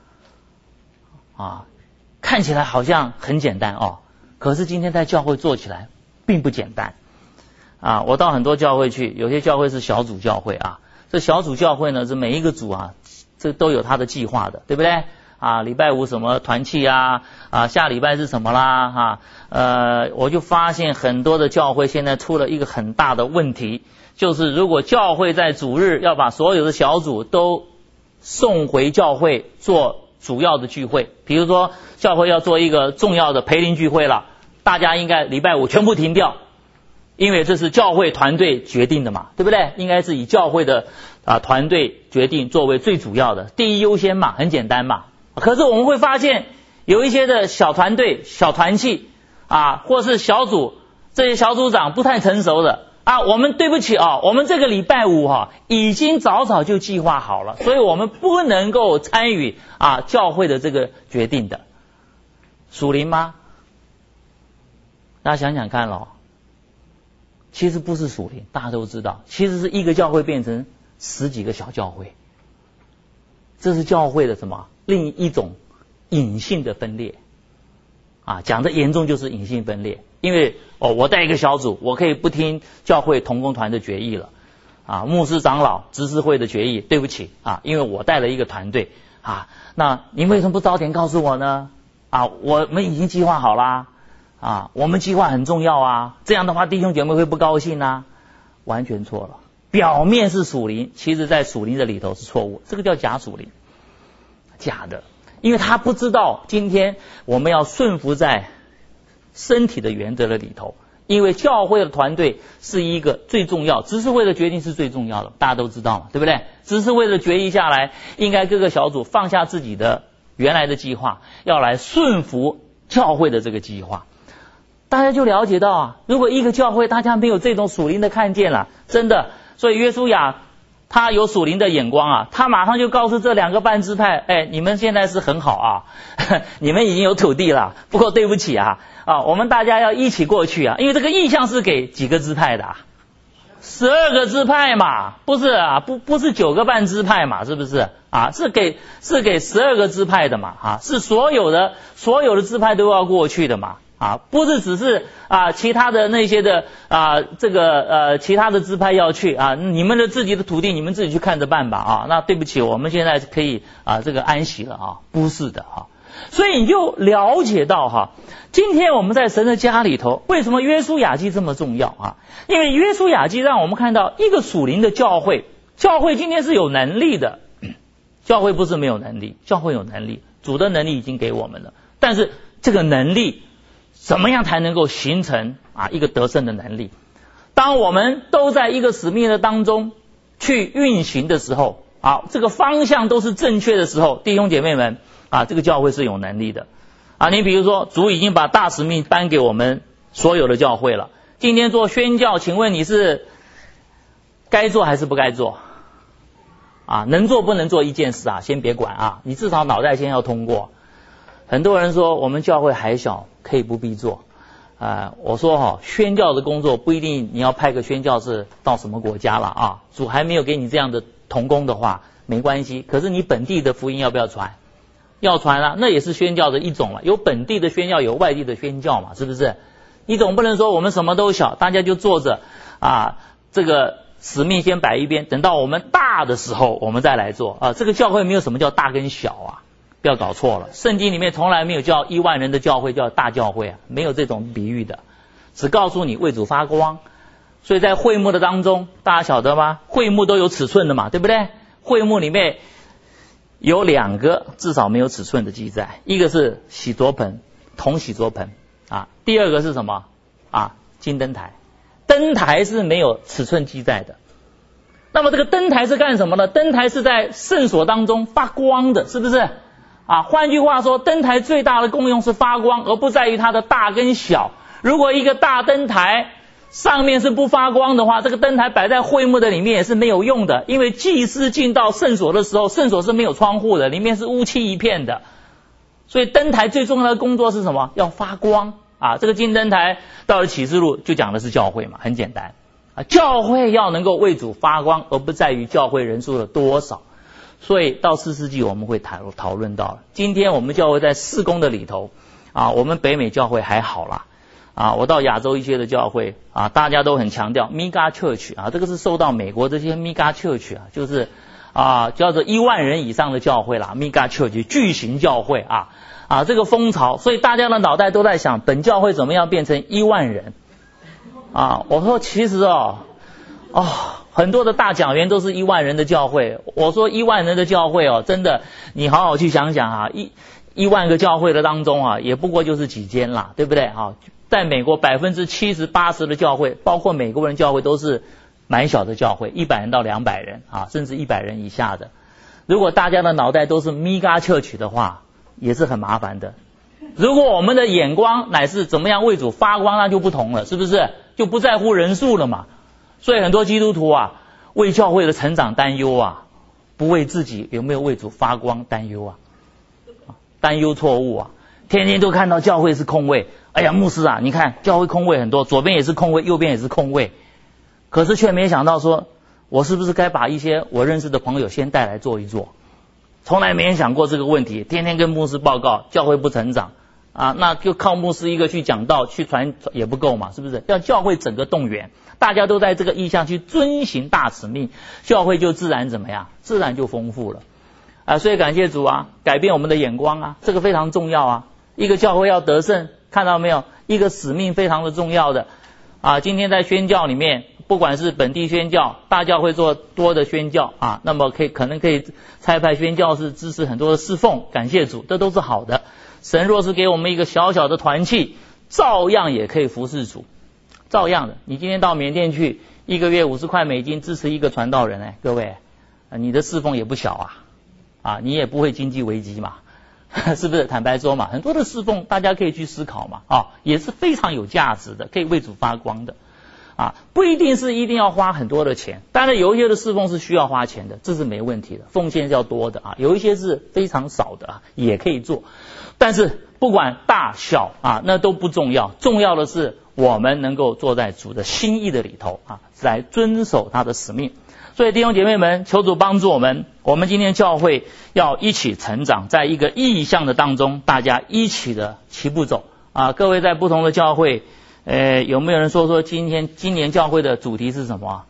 S1: 啊？看起来好像很简单哦，可是今天在教会做起来并不简单啊！我到很多教会去，有些教会是小组教会啊，这小组教会呢是每一个组啊，这都有他的计划的，对不对啊，礼拜五什么团契啊，啊，下礼拜是什么啦，哈、啊，呃，我就发现很多的教会现在出了一个很大的问题，就是如果教会在主日要把所有的小组都送回教会做主要的聚会，比如说教会要做一个重要的培灵聚会了，大家应该礼拜五全部停掉，因为这是教会团队决定的嘛，对不对？应该是以教会的啊团队决定作为最主要的，第一优先嘛，很简单嘛。可是我们会发现有一些的小团队、小团契啊，或是小组，这些小组长不太成熟的啊，我们对不起啊，我们这个礼拜五哈、啊、已经早早就计划好了，所以我们不能够参与啊教会的这个决定的。属灵吗？大家想想看咯，其实不是属灵，大家都知道，其实是一个教会变成十几个小教会，这是教会的什么？另一种隐性的分裂啊，讲的严重就是隐性分裂。因为哦，我带一个小组，我可以不听教会同工团的决议了啊，牧师长老执事会的决议，对不起啊，因为我带了一个团队啊，那您为什么不早点告诉我呢？啊，我们已经计划好啦啊，我们计划很重要啊，这样的话弟兄姐妹会不高兴啊，完全错了。表面是属灵，其实在属灵的里头是错误，这个叫假属灵，假的，因为他不知道今天我们要顺服在身体的原则的里头，因为教会的团队是一个最重要，执事会的决定是最重要的，大家都知道嘛，对不对？执事会的决议下来，应该各个小组放下自己的原来的计划，要来顺服教会的这个计划。大家就了解到啊，如果一个教会大家没有这种属灵的看见了，真的，所以约书亚他有属灵的眼光啊，他马上就告诉这两个半支派，哎，你们现在是很好啊，你们已经有土地了，不过对不起啊，啊，我们大家要一起过去啊，因为这个意向是给几个支派的啊，十二个支派嘛，不是啊，不不是九个半支派嘛，是不是啊？是给是给十二个支派的嘛，啊，是所有的所有的支派都要过去的嘛。啊，不是只是啊，其他的那些的啊，这个呃，其他的支派要去啊，你们的自己的土地，你们自己去看着办吧啊。那对不起，我们现在可以啊，这个安息了啊，不是的哈。所以你就了解到哈，今天我们在神的家里头，为什么约书亚记这么重要啊？因为约书亚记让我们看到一个属灵的教会，教会今天是有能力的，教会不是没有能力，教会有能力，主的能力已经给我们了，但是这个能力怎么样才能够形成啊一个得胜的能力？当我们都在一个使命的当中去运行的时候啊，这个方向都是正确的时候，弟兄姐妹们啊，这个教会是有能力的啊。你比如说，主已经把大使命颁给我们所有的教会了。今天做宣教，请问你是该做还是不该做？啊，能做不能做一件事啊，先别管啊，你至少脑袋先要通过。很多人说我们教会还小，可以不必做啊、呃。我说哈、哦，宣教的工作不一定你要派个宣教士到什么国家了啊，主还没有给你这样的同工的话，没关系。可是你本地的福音要不要传？要传啊，那也是宣教的一种了。有本地的宣教，有外地的宣教嘛，是不是？你总不能说我们什么都小，大家就坐着啊，这个使命先摆一边，等到我们大的时候我们再来做啊。这个教会没有什么叫大跟小啊。不要搞错了，圣经里面从来没有叫一万人的教会叫大教会啊，没有这种比喻的，只告诉你为主发光。所以在会幕的当中，大家晓得吗？会幕都有尺寸的嘛，对不对？会幕里面有两个至少没有尺寸的记载，一个是洗濯盆，铜洗濯盆啊，第二个是什么啊？金灯台，灯台是没有尺寸记载的。那么这个灯台是干什么呢？灯台是在圣所当中发光的，是不是？啊，换句话说，灯台最大的功用是发光，而不在于它的大跟小。如果一个大灯台上面是不发光的话，这个灯台摆在会幕的里面也是没有用的，因为祭司进到圣所的时候，圣所是没有窗户的，里面是乌漆一片的。所以灯台最重要的工作是什么？要发光啊！这个金灯台到了启示录就讲的是教会嘛，很简单啊，教会要能够为主发光，而不在于教会人数的多少。所以到四世纪我们会讨讨论到了，今天我们教会在事工的里头啊，我们北美教会还好啦啊，我到亚洲一些的教会啊，大家都很强调 mega church 啊，这个是受到美国这些 mega church 啊，就是啊，叫做一万人以上的教会啦 ，mega church 巨型教会啊啊，这个风潮，所以大家的脑袋都在想，本教会怎么样变成一万人啊？我说其实哦哦，很多的大讲员都是一万人的教会，我说一万人的教会哦，真的你好好去想想啊，一一万个教会的当中啊，也不过就是几间啦，对不对啊？在美国百分之七十八十的教会，包括美国人教会都是蛮小的教会，一百人到两百人啊，甚至一百人以下的。如果大家的脑袋都是 mega church 的话，也是很麻烦的。如果我们的眼光乃是怎么样为主发光，那就不同了，是不是？就不在乎人数了嘛。所以很多基督徒啊，为教会的成长担忧啊，不为自己有没有为主发光担忧啊，担忧错误啊，天天都看到教会是空位，哎呀牧师啊，你看教会空位很多，左边也是空位，右边也是空位，可是却没想到说，我是不是该把一些我认识的朋友先带来做一做？从来没人想过这个问题，天天跟牧师报告教会不成长啊，那就靠牧师一个去讲道去传也不够嘛，是不是？要教会整个动员，大家都在这个意向去遵行大使命，教会就自然怎么样？自然就丰富了啊！所以感谢主啊，改变我们的眼光啊，这个非常重要啊！一个教会要得胜，看到没有？一个使命非常的重要的啊！今天在宣教里面，不管是本地宣教，大教会做多的宣教啊，那么可以可能可以差派宣教士支持很多的侍奉，感谢主，这都是好的。神若是给我们一个小小的团契，照样也可以服侍主，照样的。你今天到缅甸去，一个月五十块美金支持一个传道人，哎，各位，你的侍奉也不小啊，啊，你也不会经济危机嘛，是不是？坦白说嘛，很多的侍奉大家可以去思考嘛，啊，也是非常有价值的，可以为主发光的。啊，不一定是一定要花很多的钱，当然有一些的侍奉是需要花钱的，这是没问题的，奉献是要多的啊，有一些是非常少的啊，也可以做。但是不管大小啊，那都不重要，重要的是我们能够坐在主的心意的里头啊，来遵守他的使命。所以弟兄姐妹们，求主帮助我们，我们今天教会要一起成长，在一个意向的当中，大家一起的齐步走啊。各位在不同的教会。呃，有没有人说说今天今年教会的主题是什么？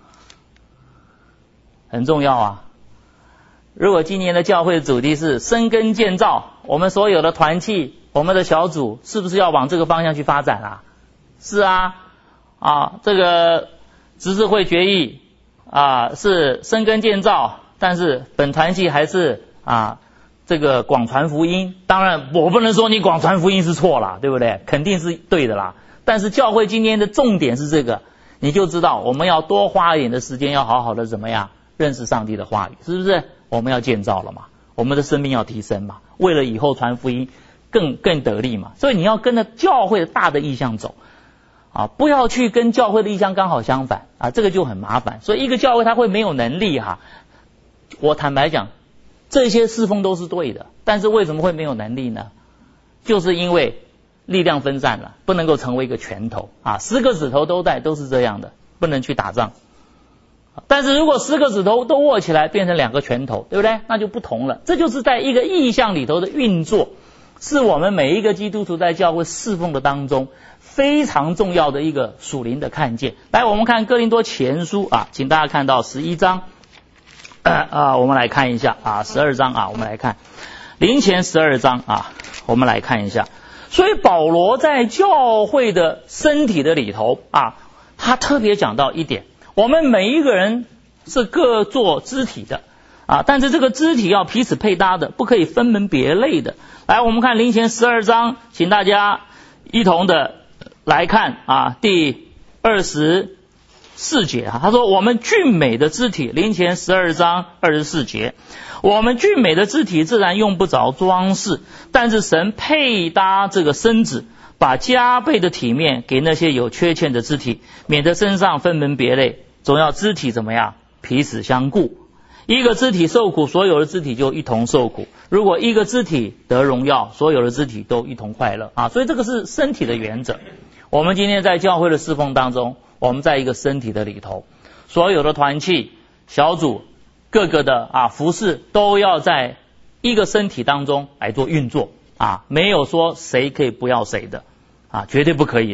S1: 很重要啊！如果今年的教会的主题是深耕建造，我们所有的团契，我们的小组，是不是要往这个方向去发展啊？是啊，啊，这个执事会决议啊是深耕建造，但是本团契还是啊这个广传福音。当然，我不能说你广传福音是错了，对不对？肯定是对的啦。但是教会今天的重点是这个，你就知道我们要多花一点的时间，要好好的怎么样认识上帝的话语，是不是？我们要建造了嘛，我们的生命要提升嘛，为了以后传福音更更得力嘛。所以你要跟着教会的大的意向走啊，不要去跟教会的意向刚好相反啊，这个就很麻烦。所以一个教会它会没有能力哈、啊，我坦白讲，这些侍奉都是对的，但是为什么会没有能力呢？就是因为力量分散了，不能够成为一个拳头啊！十个指头都在，都是这样的，不能去打仗。但是如果十个指头都握起来，变成两个拳头，对不对？那就不同了。这就是在一个意象里头的运作，是我们每一个基督徒在教会侍奉的当中非常重要的一个属灵的看见。来，我们看哥林多前书啊，请大家看到十一章啊，我们来看一下啊，十二章啊，我们来看林前十二章啊，我们来看一下。所以保罗在教会的身体的里头啊，他特别讲到一点，我们每一个人是各做肢体的啊，但是这个肢体要彼此配搭的，不可以分门别类的。来，我们看林前十二章，请大家一同的来看啊，第二十四节啊，他说我们俊美的肢体，林前十二章二十四节。我们俊美的肢体自然用不着装饰，但是神配搭这个身子，把加倍的体面给那些有缺欠的肢体，免得身上分门别类，总要肢体怎么样？彼此相顾。一个肢体受苦，所有的肢体就一同受苦；如果一个肢体得荣耀，所有的肢体都一同快乐啊！所以这个是身体的原则。我们今天在教会的侍奉当中，我们在一个身体的里头，所有的团契、小组、各个的啊服事都要在一个身体当中来做运作啊，没有说谁可以不要谁的啊，绝对不可以的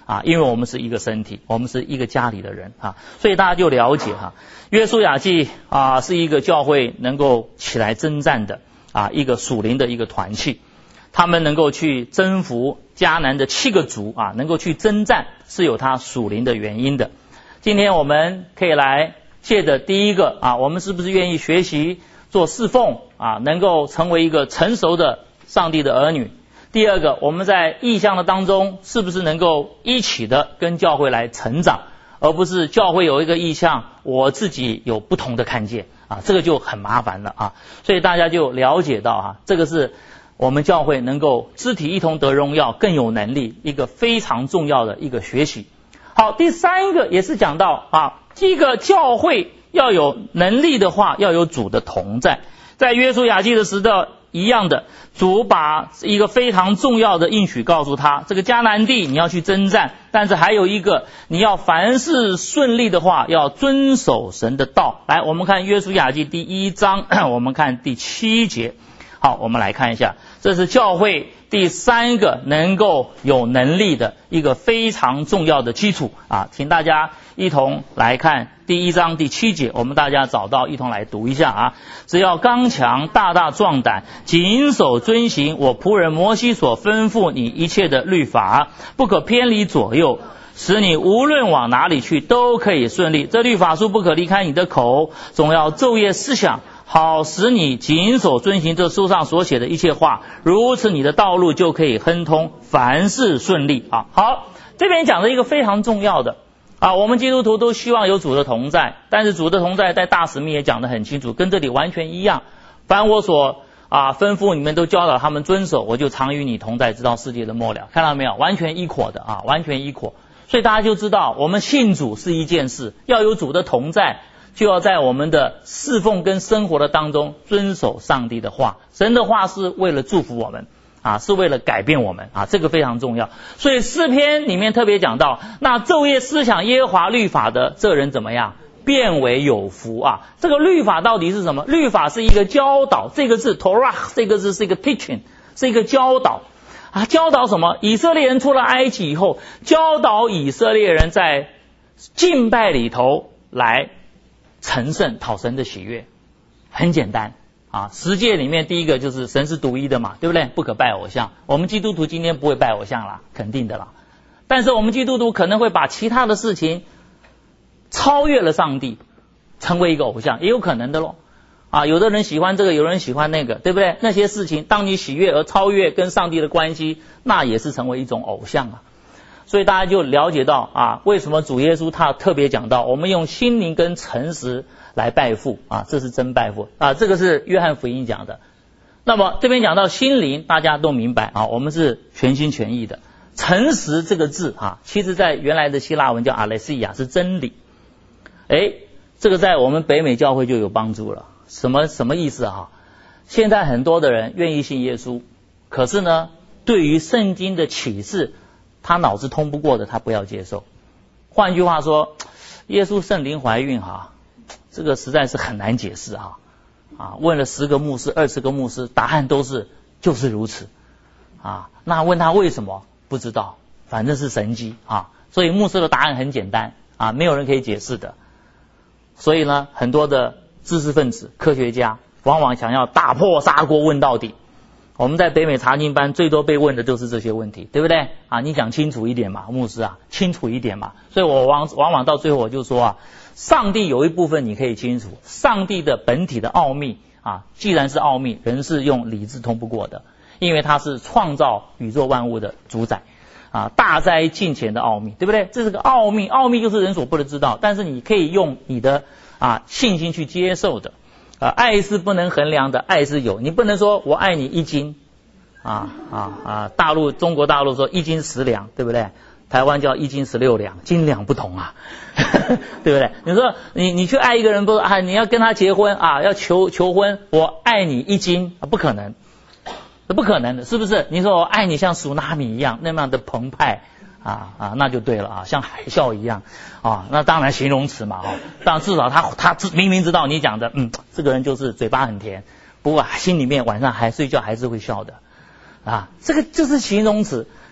S1: 啊，因为我们是一个身体，我们是一个家里的人啊，所以大家就了解哈，约书亚记啊是一个教会能够起来征战的啊一个属灵的一个团契，他们能够去征服迦南的七个族啊，能够去征战是有它属灵的原因的。今天我们可以来借着第一个啊，我们是不是愿意学习做侍奉啊，能够成为一个成熟的上帝的儿女？第二个，我们在异象的当中是不是能够一起的跟教会来成长，而不是教会有一个异象，我自己有不同的看见啊，这个就很麻烦了啊。所以大家就了解到啊，这个是我们教会能够肢体一同得荣耀，更有能力一个非常重要的一个学习。好，第三个也是讲到啊，这个教会要有能力的话，要有主的同在。在约书亚记的时代一样的，主把一个非常重要的应许告诉他，这个迦南地你要去征战，但是还有一个，你要凡事顺利的话，要遵守神的道。来，我们看约书亚记第一章，我们看第七节。好，我们来看一下，这是教会第三个能够有能力的一个非常重要的基础啊，请大家一同来看第一章第七节，我们大家找到一同来读一下啊。只要刚强，大大壮胆，谨守遵行我仆人摩西所吩咐你一切的律法，不可偏离左右，使你无论往哪里去都可以顺利。这律法书不可离开你的口，总要昼夜思想，好使你谨守遵行这书上所写的一切话，如此你的道路就可以亨通，凡事顺利啊。好，这边讲的一个非常重要的啊，我们基督徒都希望有主的同在，但是主的同在在大使命也讲得很清楚，跟这里完全一样。凡我所啊吩咐你们都教导他们遵守，我就常与你同在，直到世界的末了。看到没有？完全依妥的啊，完全依妥。所以大家就知道，我们信主是一件事，要有主的同在，就要在我们的侍奉跟生活的当中遵守上帝的话。神的话是为了祝福我们啊，是为了改变我们啊，这个非常重要。所以诗篇里面特别讲到，那昼夜思想耶和华律法的这人怎么样？变为有福啊。这个律法到底是什么？律法是一个教导，这个字 Torah 这个字是一个 teaching， 是一个教导啊。教导什么？以色列人出了埃及以后，教导以色列人在敬拜里头来成圣，讨神的喜悦。很简单啊，十诫里面第一个就是神是独一的嘛，对不对？不可拜偶像。我们基督徒今天不会拜偶像啦，肯定的啦。但是我们基督徒可能会把其他的事情超越了上帝，成为一个偶像，也有可能的咯。啊，有的人喜欢这个，有人喜欢那个，对不对？那些事情，当你喜悦而超越跟上帝的关系，那也是成为一种偶像啊。所以大家就了解到啊，为什么主耶稣他特别讲到，我们用心灵跟诚实来拜父啊，这是真拜父啊，这个是约翰福音讲的。那么这边讲到心灵，大家都明白啊，我们是全心全意的。诚实这个字啊，其实在原来的希腊文叫阿莱西亚，是真理。诶，这个在我们北美教会就有帮助了。什么什么意思啊？现在很多的人愿意信耶稣，可是呢，对于圣经的启示，他脑子通不过的，他不要接受。换句话说，耶稣圣灵怀孕哈，这个实在是很难解释哈。啊，问了十个牧师、二十个牧师，答案都是就是如此。啊，那问他为什么？不知道，反正是神迹啊。所以牧师的答案很简单啊，没有人可以解释的。所以呢，很多的知识分子、科学家往往想要打破砂锅问到底。我们在北美查经班最多被问的就是这些问题，对不对啊？你讲清楚一点嘛，牧师啊，清楚一点嘛。所以我往往往到最后我就说啊，上帝有一部分你可以清楚，上帝的本体的奥秘啊，既然是奥秘，人是用理智通不过的，因为他是创造宇宙万物的主宰啊，大灾近前的奥秘，对不对？这是个奥秘，奥秘就是人所不能知道，但是你可以用你的啊信心去接受的。啊，爱是不能衡量的，爱是有，你不能说我爱你一斤啊啊啊！大陆中国大陆说一斤十两，对不对？台湾叫一斤十六两，斤两不同啊，对不对？你说你你去爱一个人，不是啊？你要跟他结婚啊，要求求婚，我爱你一斤啊，不可能，不可能的，是不是？你说我爱你像苏纳米一样那么样的澎湃。啊啊，那就对了啊，像海啸一样啊，那当然形容词嘛啊，但至少他他明明知道你讲的，嗯，这个人就是嘴巴很甜，不过心里面晚上还睡觉还是会笑的啊，这个就是形容词。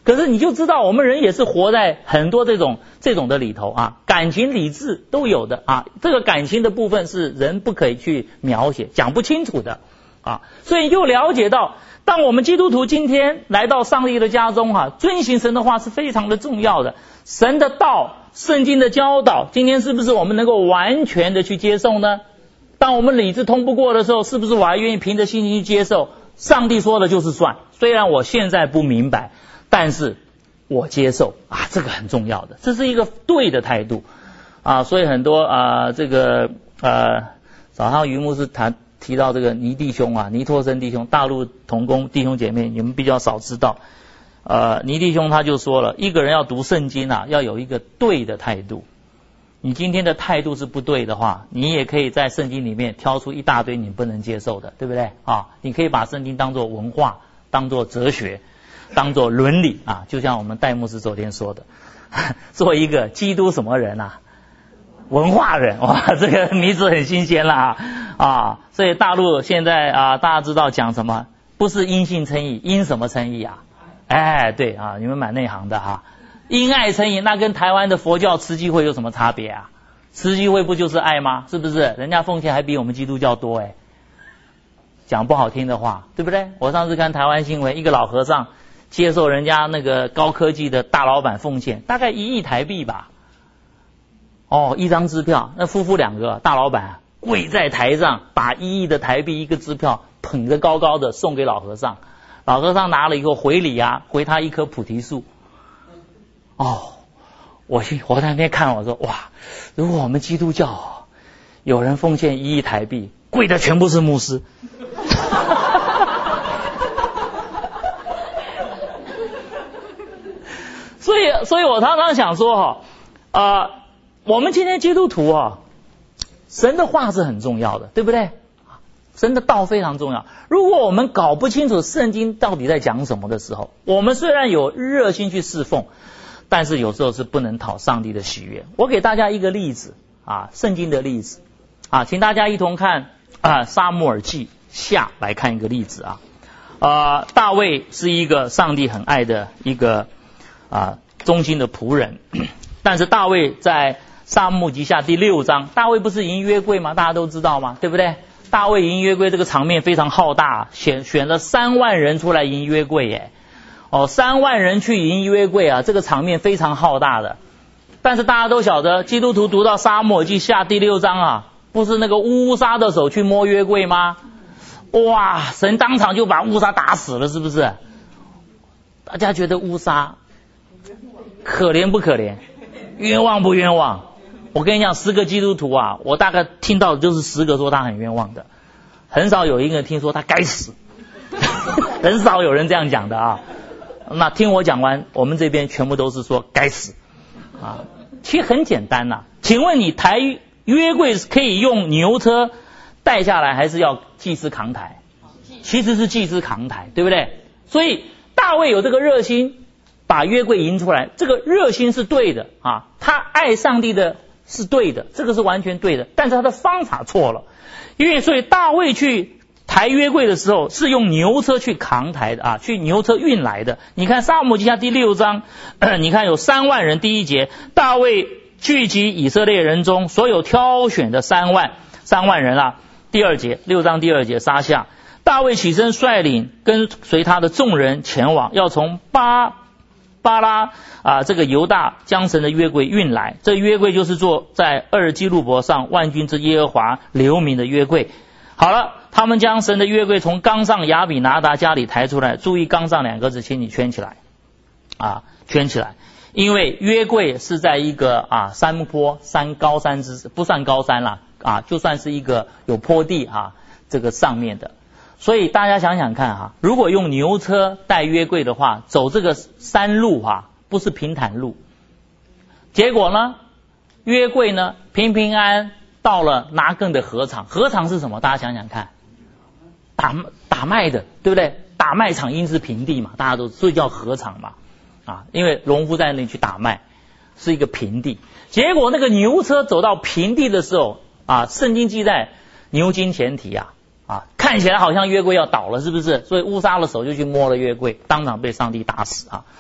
S1: 可是你就知道，我们人也是活在很多这种这种的里头啊，感情、理智都有的啊。这个感情的部分是人不可以去描写、讲不清楚的啊。所以就了解到，当我们基督徒今天来到上帝的家中哈、啊，遵行神的话是非常的重要的。神的道、圣经的教导，今天是不是我们能够完全的去接受呢？当我们理智通不过的时候，是不是我还愿意凭着信心去接受？上帝说的就是算，虽然我现在不明白，但是我接受啊，这个很重要的，这是一个对的态度啊。所以很多啊，这个呃，早上于牧师谈提到这个尼弟兄啊，尼托生弟兄，大陆同工弟兄姐妹，你们比较少知道。呃，尼弟兄他就说了，一个人要读圣经啊，要有一个对的态度。你今天的态度是不对的话，你也可以在圣经里面挑出一大堆你不能接受的，对不对啊？你可以把圣经当作文化，当作哲学，当作伦理啊，就像我们戴牧师昨天说的，做一个基督什么人啊？文化人，哇，这个名字很新鲜了啊啊！所以大陆现在啊，大家知道讲什么？不是因信称义，因什么称义啊？哎，对啊，你们蛮内行的哈、啊。因爱称义，那跟台湾的佛教慈济会有什么差别啊？慈济会不就是爱吗？是不是？人家奉献还比我们基督教多哎。讲不好听的话，对不对？我上次看台湾新闻，一个老和尚接受人家那个高科技的大老板奉献，大概一亿台币吧。哦，一张支票，那夫妇两个大老板跪在台上，把一亿的台币一个支票捧着高高的送给老和尚，老和尚拿了以后回礼啊，回他一棵菩提树。哦，我我在那边看，我说哇，如果我们基督教有人奉献一亿台币，跪的全部是牧师。所以，所以我常常想说哈，呃，我们今天基督徒啊，神的话是很重要的，对不对？神的道非常重要。如果我们搞不清楚圣经到底在讲什么的时候，我们虽然有热心去侍奉，但是有时候是不能讨上帝的喜悦。我给大家一个例子啊，圣经的例子啊，请大家一同看啊，撒母耳记下来看一个例子啊。呃，大卫是一个上帝很爱的一个啊忠心的仆人，但是大卫在撒母耳记下第六章，大卫不是迎约柜吗？大家都知道吗？对不对？大卫迎约柜这个场面非常浩大，选选了三万人出来迎约柜耶。哦，三万人去迎约柜啊，这个场面非常浩大的。但是大家都晓得，基督徒读到撒母耳记下第六章啊，不是那个乌撒的手去摸约柜吗？哇，神当场就把乌撒打死了，是不是？大家觉得乌撒可怜不可怜？冤枉不冤枉？我跟你讲，十个基督徒啊，我大概听到的就是十个说他很冤枉的，很少有一个人听说他该死，很少有人这样讲的啊。那听我讲完，我们这边全部都是说该死啊。其实很简单呐、啊，请问你抬约柜可以用牛车带下来，还是要祭司扛抬？其实是祭司扛抬，对不对？所以大卫有这个热心，把约柜迎出来，这个热心是对的啊，他爱上帝的是对的，这个是完全对的，但是他的方法错了，因为所以大卫去抬约柜的时候是用牛车去扛抬的啊，去牛车运来的。你看撒母耳记下第六章、呃、你看有三万人，第一节，大卫聚集以色列人中所有挑选的三万三万人啊。第二节，六章第二节，撒下，大卫起身率领跟随他的众人前往，要从巴巴拉啊这个犹大将神的约柜运来。这约柜就是坐在二基路伯上万军之耶和华留名的约柜。好了，他们将神的约柜从冈上亚比拿达家里抬出来，注意冈上两个字，请你圈起来啊，圈起来，因为约柜是在一个啊山坡山高山之不算高山啦啊，就算是一个有坡地啊这个上面的，所以大家想想看哈、啊，如果用牛车带约柜的话，走这个山路哈、啊，不是平坦路，结果呢，约柜呢平平安安到了拿更的禾场，禾场是什么？大家想想看，打打麦的，对不对？打麦场应是平地嘛，大家都所以叫禾场嘛，啊，因为农夫在那里去打麦，是一个平地。结果那个牛车走到平地的时候，啊，圣经记载牛筋前蹄啊，啊，看起来好像约柜要倒了，是不是？所以乌撒了手就去摸了约柜，当场被上帝打死啊。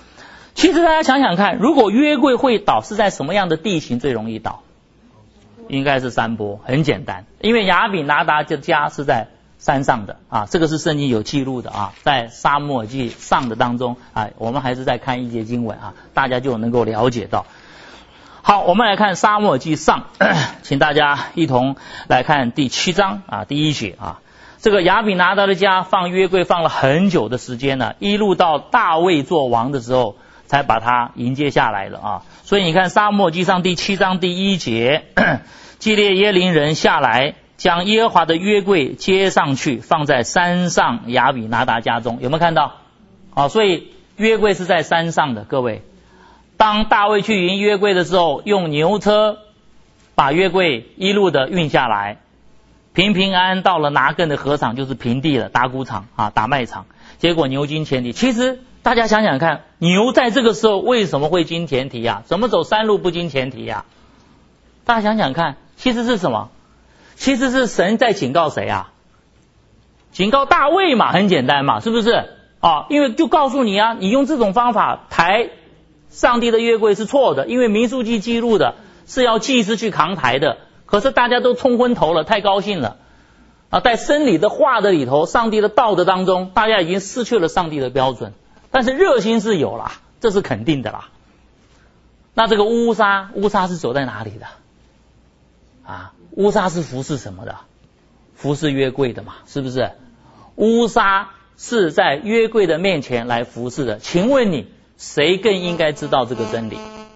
S1: 其实大家想想看，如果约柜会倒，是在什么样的地形最容易倒？应该是山坡，很简单，因为亚比拿达的家是在山上的啊，这个是圣经有记录的啊，在撒母耳记上的当中啊，我们还是在看一节经文啊，大家就能够了解到。好，我们来看撒母耳记上，请大家一同来看第七章啊，第一节啊。这个亚比拿达的家放约柜放了很久的时间了，一路到大卫做王的时候才把他迎接下来了啊。所以你看撒母耳记上第七章第一节，基列耶琳人下来，将耶和华的约柜接上去，放在山上亚比拿达家中。有没有看到？啊，所以约柜是在山上的，各位。当大卫去迎约柜的时候，用牛车把约柜一路的运下来，平平安安到了拿更的禾场，就是平地了，打谷场啊，打麦场。结果牛经前蹄。其实大家想想看，牛在这个时候为什么会经前蹄啊？怎么走山路不经前蹄啊？大家想想看，其实是什么？其实是神在警告谁啊？警告大卫嘛，很简单嘛，是不是啊？因为就告诉你啊，你用这种方法抬上帝的约柜是错的，因为民数记记录的是要祭司去扛抬的，可是大家都冲昏头了，太高兴了啊！在真理的话的里头，上帝的道德当中，大家已经失去了上帝的标准，但是热心是有啦，这是肯定的啦。那这个乌撒，乌撒是走在哪里的啊？乌撒是服侍什么的？服侍约柜的嘛，是不是？乌撒是在约柜的面前来服侍的，请问你谁更应该知道这个真理？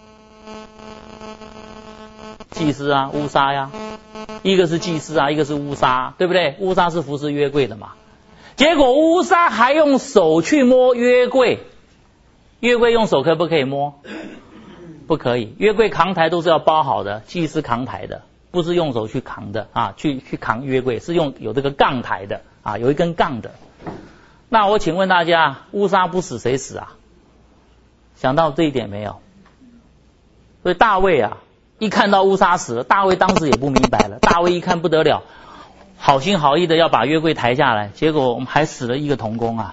S1: 祭司啊，乌撒呀，一个是祭司啊，一个是乌撒，对不对？乌撒是服侍约柜的嘛，结果乌撒还用手去摸约柜，约柜用手可不可以摸？不可以，约柜扛抬都是要包好的，祭司扛抬的，不是用手去扛的啊，去去扛约柜是用有这个杠抬的啊，有一根杠的。那我请问大家，乌撒不死谁死啊？想到这一点没有？所以大卫啊，一看到乌撒死了，大卫当时也不明白了。大卫一看不得了，好心好意的要把约柜抬下来，结果我们还死了一个同工啊！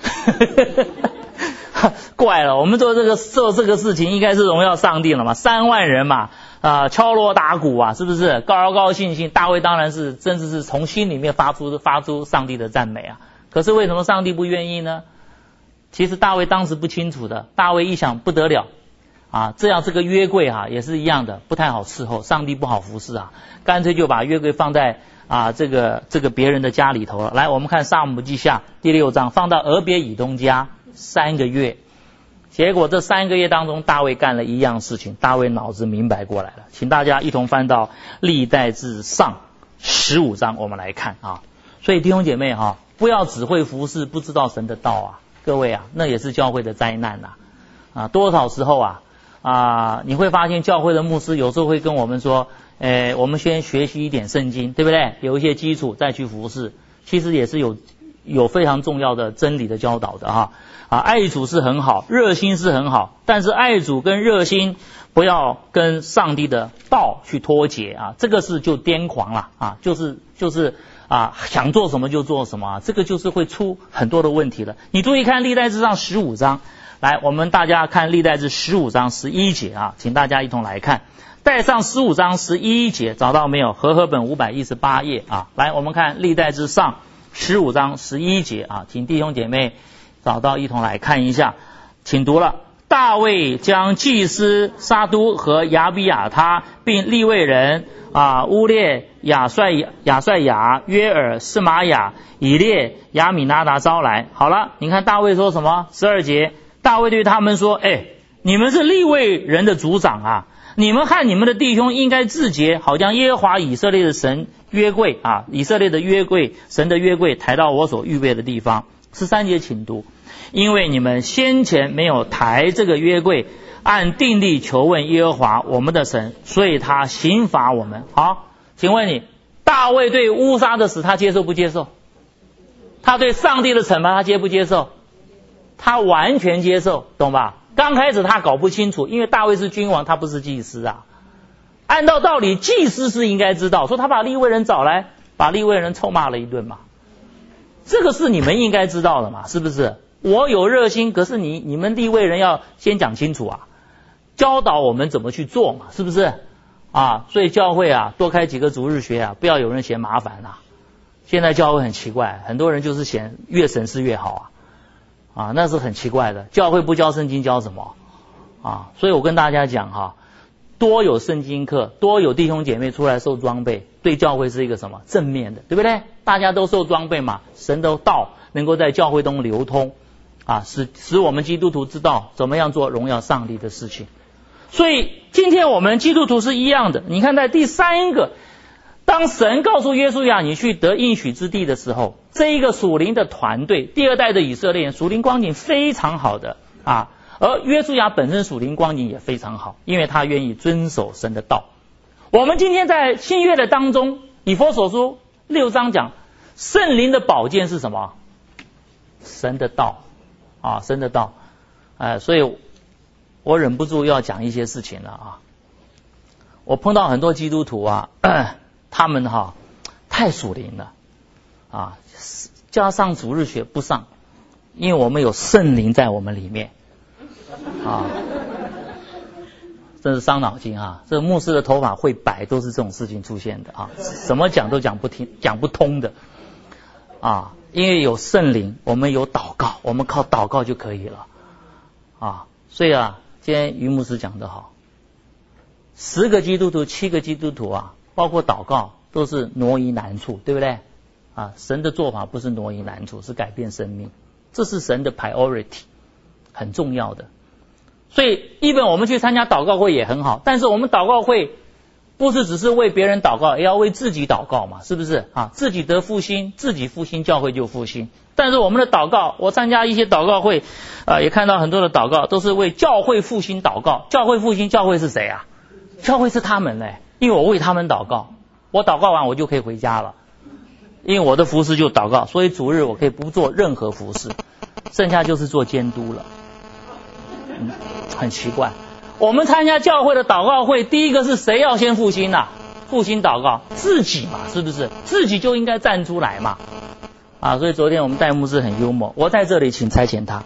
S1: 怪了，我们做这个做这个事情应该是荣耀上帝了嘛，三万人嘛，啊、呃，敲锣打鼓啊，是不是？高高兴兴，大卫当然是真的是从心里面发出发出上帝的赞美啊。可是为什么上帝不愿意呢？其实大卫当时不清楚的，大卫一想不得了啊，这样这个约柜啊也是一样的，不太好伺候，上帝不好服侍啊，干脆就把约柜放在啊这个这个别人的家里头了。来，我们看撒母耳记下第六章，放到俄别以东家三个月。结果这三个月当中，大卫干了一样事情，大卫脑子明白过来了。请大家一同翻到历代志上十五章，我们来看啊。所以弟兄姐妹哈、啊，不要只会服侍，不知道神的道啊，各位啊，那也是教会的灾难呐！啊，多少时候啊啊，你会发现教会的牧师有时候会跟我们说，诶，我们先学习一点圣经，对不对？有一些基础再去服侍，其实也是有有非常重要的真理的教导的哈。啊，爱主是很好，热心是很好，但是爱主跟热心不要跟上帝的道去脱节啊，这个是就癫狂了啊，就是就是啊，想做什么就做什么啊，这个就是会出很多的问题了。你注意看历代志上十五章，来，我们大家看历代志十五章十一节啊，请大家一同来看，带上十五章十一节，找到没有？和合本五百一十八页啊，来，我们看历代志上十五章十一节啊，请弟兄姐妹找到一同来看一下，请读了。大卫将祭司撒都和亚比亚他并利未人啊乌列亚帅亚帅亚约尔示玛雅以列亚米拿达招来。好了，你看大卫说什么？十二节，大卫对他们说：哎，你们是利未人的族长啊，你们和你们的弟兄应该自洁，好将耶和华以色列的神约柜啊，以色列的约柜，神的约柜抬到我所预备的地方。十三节请读，因为你们先前没有抬这个约柜，按定例求问耶和华我们的神，所以他刑罚我们。好，请问你，大卫对乌撒的死他接受不接受？他对上帝的惩罚他接不接受？他完全接受，懂吧？刚开始他搞不清楚，因为大卫是君王，他不是祭司啊。按照道理祭司是应该知道，说他把利未人找来，把利未人臭骂了一顿嘛，这个是你们应该知道的嘛，是不是？ 我有热心，可是你你们利未人要先讲清楚啊，教导我们怎么去做嘛，是不是啊？所以教会啊，多开几个主日学啊，不要有人嫌麻烦啊。现在教会很奇怪，很多人就是嫌越省事越好啊，啊，那是很奇怪的。教会不教圣经教什么啊？所以我跟大家讲哈，多有圣经课，多有弟兄姐妹出来受装备，对教会是一个什么正面的，对不对？大家都受装备嘛，神的道能够在教会中流通啊，使使我们基督徒知道怎么样做荣耀上帝的事情。所以今天我们基督徒是一样的。你看在第三个，当神告诉约书亚你去得应许之地的时候，这一个属灵的团队，第二代的以色列人属灵光景非常好的啊，而约书亚本身属灵光景也非常好，因为他愿意遵守神的道。我们今天在新约的当中，以弗所书六章讲圣灵的宝剑是什么？神的道啊，神的道。呃，所以我忍不住要讲一些事情了啊。我碰到很多基督徒啊，他们哈太属灵了啊，加上主日学不上，因为我们有圣灵在我们里面啊，真是伤脑筋啊！这个牧师的头发会白，都是这种事情出现的啊，怎么讲都讲不听，讲不通的啊！因为有圣灵，我们有祷告，我们靠祷告就可以了啊！所以啊，今天于牧师讲得好，十个基督徒，七个基督徒啊，包括祷告都是挪移难处，对不对？啊，神的做法不是挪移难处，是改变生命，这是神的 priority， 很重要的。所以一本我们去参加祷告会也很好，但是我们祷告会不是只是为别人祷告，也要为自己祷告嘛，是不是啊？自己得复兴，自己复兴，教会就复兴。但是我们的祷告，我参加一些祷告会啊，也看到很多的祷告都是为教会复兴祷告。教会复兴，教会是谁啊？教会是他们嘞，因为我为他们祷告，我祷告完我就可以回家了，因为我的服事就祷告，所以主日我可以不做任何服事，剩下就是做监督了。嗯，很奇怪。我们参加教会的祷告会，第一个是谁要先复兴啊？复兴祷告，自己嘛，是不是？自己就应该站出来嘛。啊，所以昨天我们戴牧师很幽默，我在这里请差遣他，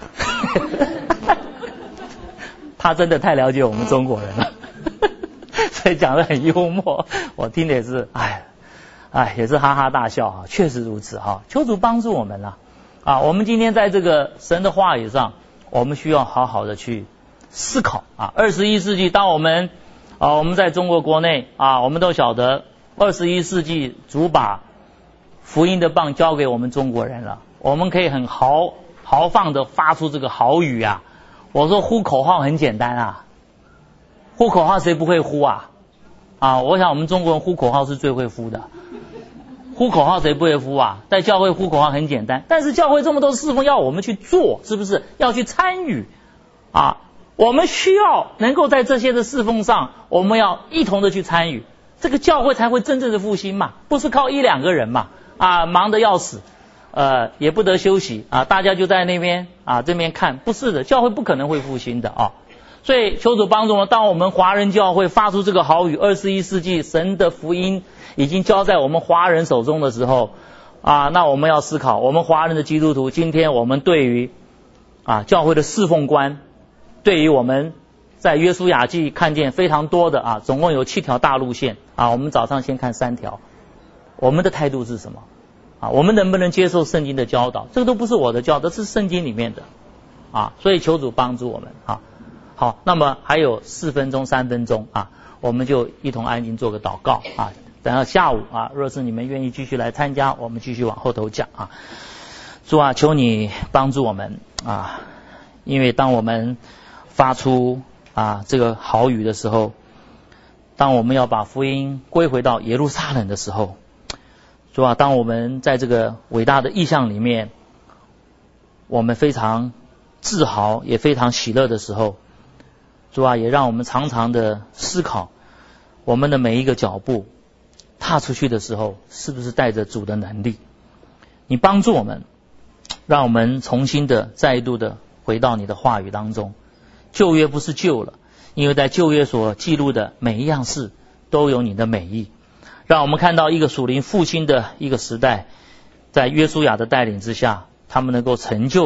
S1: 他真的太了解我们中国人了，所以讲得很幽默，我听的也是，哎，哎，也是哈哈大笑啊，确实如此哈，求主帮助我们了啊！我们今天在这个神的话语上，我们需要好好的去思考啊。二十一世纪，当我们啊我们在中国国内啊，我们都晓得二十一世纪主把福音的棒交给我们中国人了，我们可以很豪豪放的发出这个豪语啊。我说呼口号很简单啊，呼口号谁不会呼啊？啊，我想我们中国人呼口号是最会呼的。呼口号谁不会呼啊？在教会呼口号很简单，但是教会这么多事奉要我们去做，是不是？要去参与啊？我们需要能够在这些的侍奉上，我们要一同的去参与，这个教会才会真正的复兴嘛，不是靠一两个人嘛，啊，忙得要死，呃，也不得休息啊，大家就在那边啊这边看，不是的，教会不可能会复兴的啊。所以求主帮助我们，当我们华人教会发出这个豪语，二十一世纪神的福音已经交在我们华人手中的时候啊，那我们要思考，我们华人的基督徒，今天我们对于啊教会的侍奉观，对于我们在约书亚记看见非常多的啊，总共有七条大路线啊，我们早上先看三条，我们的态度是什么啊？我们能不能接受圣经的教导？这个都不是我的教导，这是圣经里面的啊，所以求主帮助我们啊。好，那么还有四分钟、三分钟啊，我们就一同安静做个祷告啊。等到下午啊，若是你们愿意继续来参加，我们继续往后头讲啊。主啊，求你帮助我们啊，因为当我们发出啊这个豪语的时候，当我们要把福音归回到耶路撒冷的时候，主啊，当我们在这个伟大的意象里面，我们非常自豪也非常喜乐的时候，主啊，也让我们常常的思考我们的每一个脚步踏出去的时候，是不是带着主的能力？你帮助我们，让我们重新的再度的回到你的话语当中。旧约不是旧了，因为在旧约所记录的每一样事都有你的美意，让我们看到一个属灵复兴的一个时代，在约书亚的带领之下，他们能够成就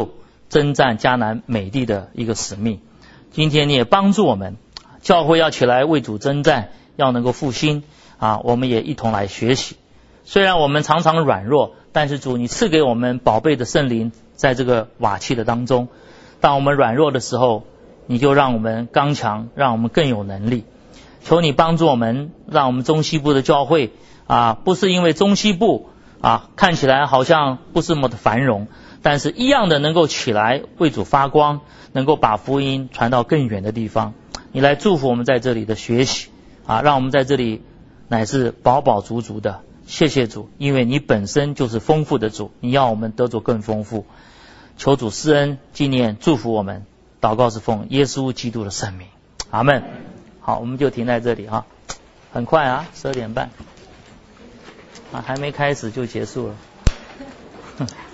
S1: 征战迦南美地的一个使命。今天你也帮助我们，教会要起来为主征战，要能够复兴啊，我们也一同来学习。虽然我们常常软弱，但是主你赐给我们宝贝的圣灵，在这个瓦器的当中，当我们软弱的时候，你就让我们刚强，让我们更有能力。求你帮助我们，让我们中西部的教会啊，不是因为中西部啊看起来好像不是那么的繁荣，但是一样的能够起来为主发光，能够把福音传到更远的地方。你来祝福我们在这里的学习啊，让我们在这里乃是饱饱足足的。谢谢主，因为你本身就是丰富的主，你要我们得着更丰富。求主施恩纪念祝福我们，祷告是奉耶稣基督的圣名，阿们。好，我们就停在这里啊，很快啊，十二点半啊，还没开始就结束了。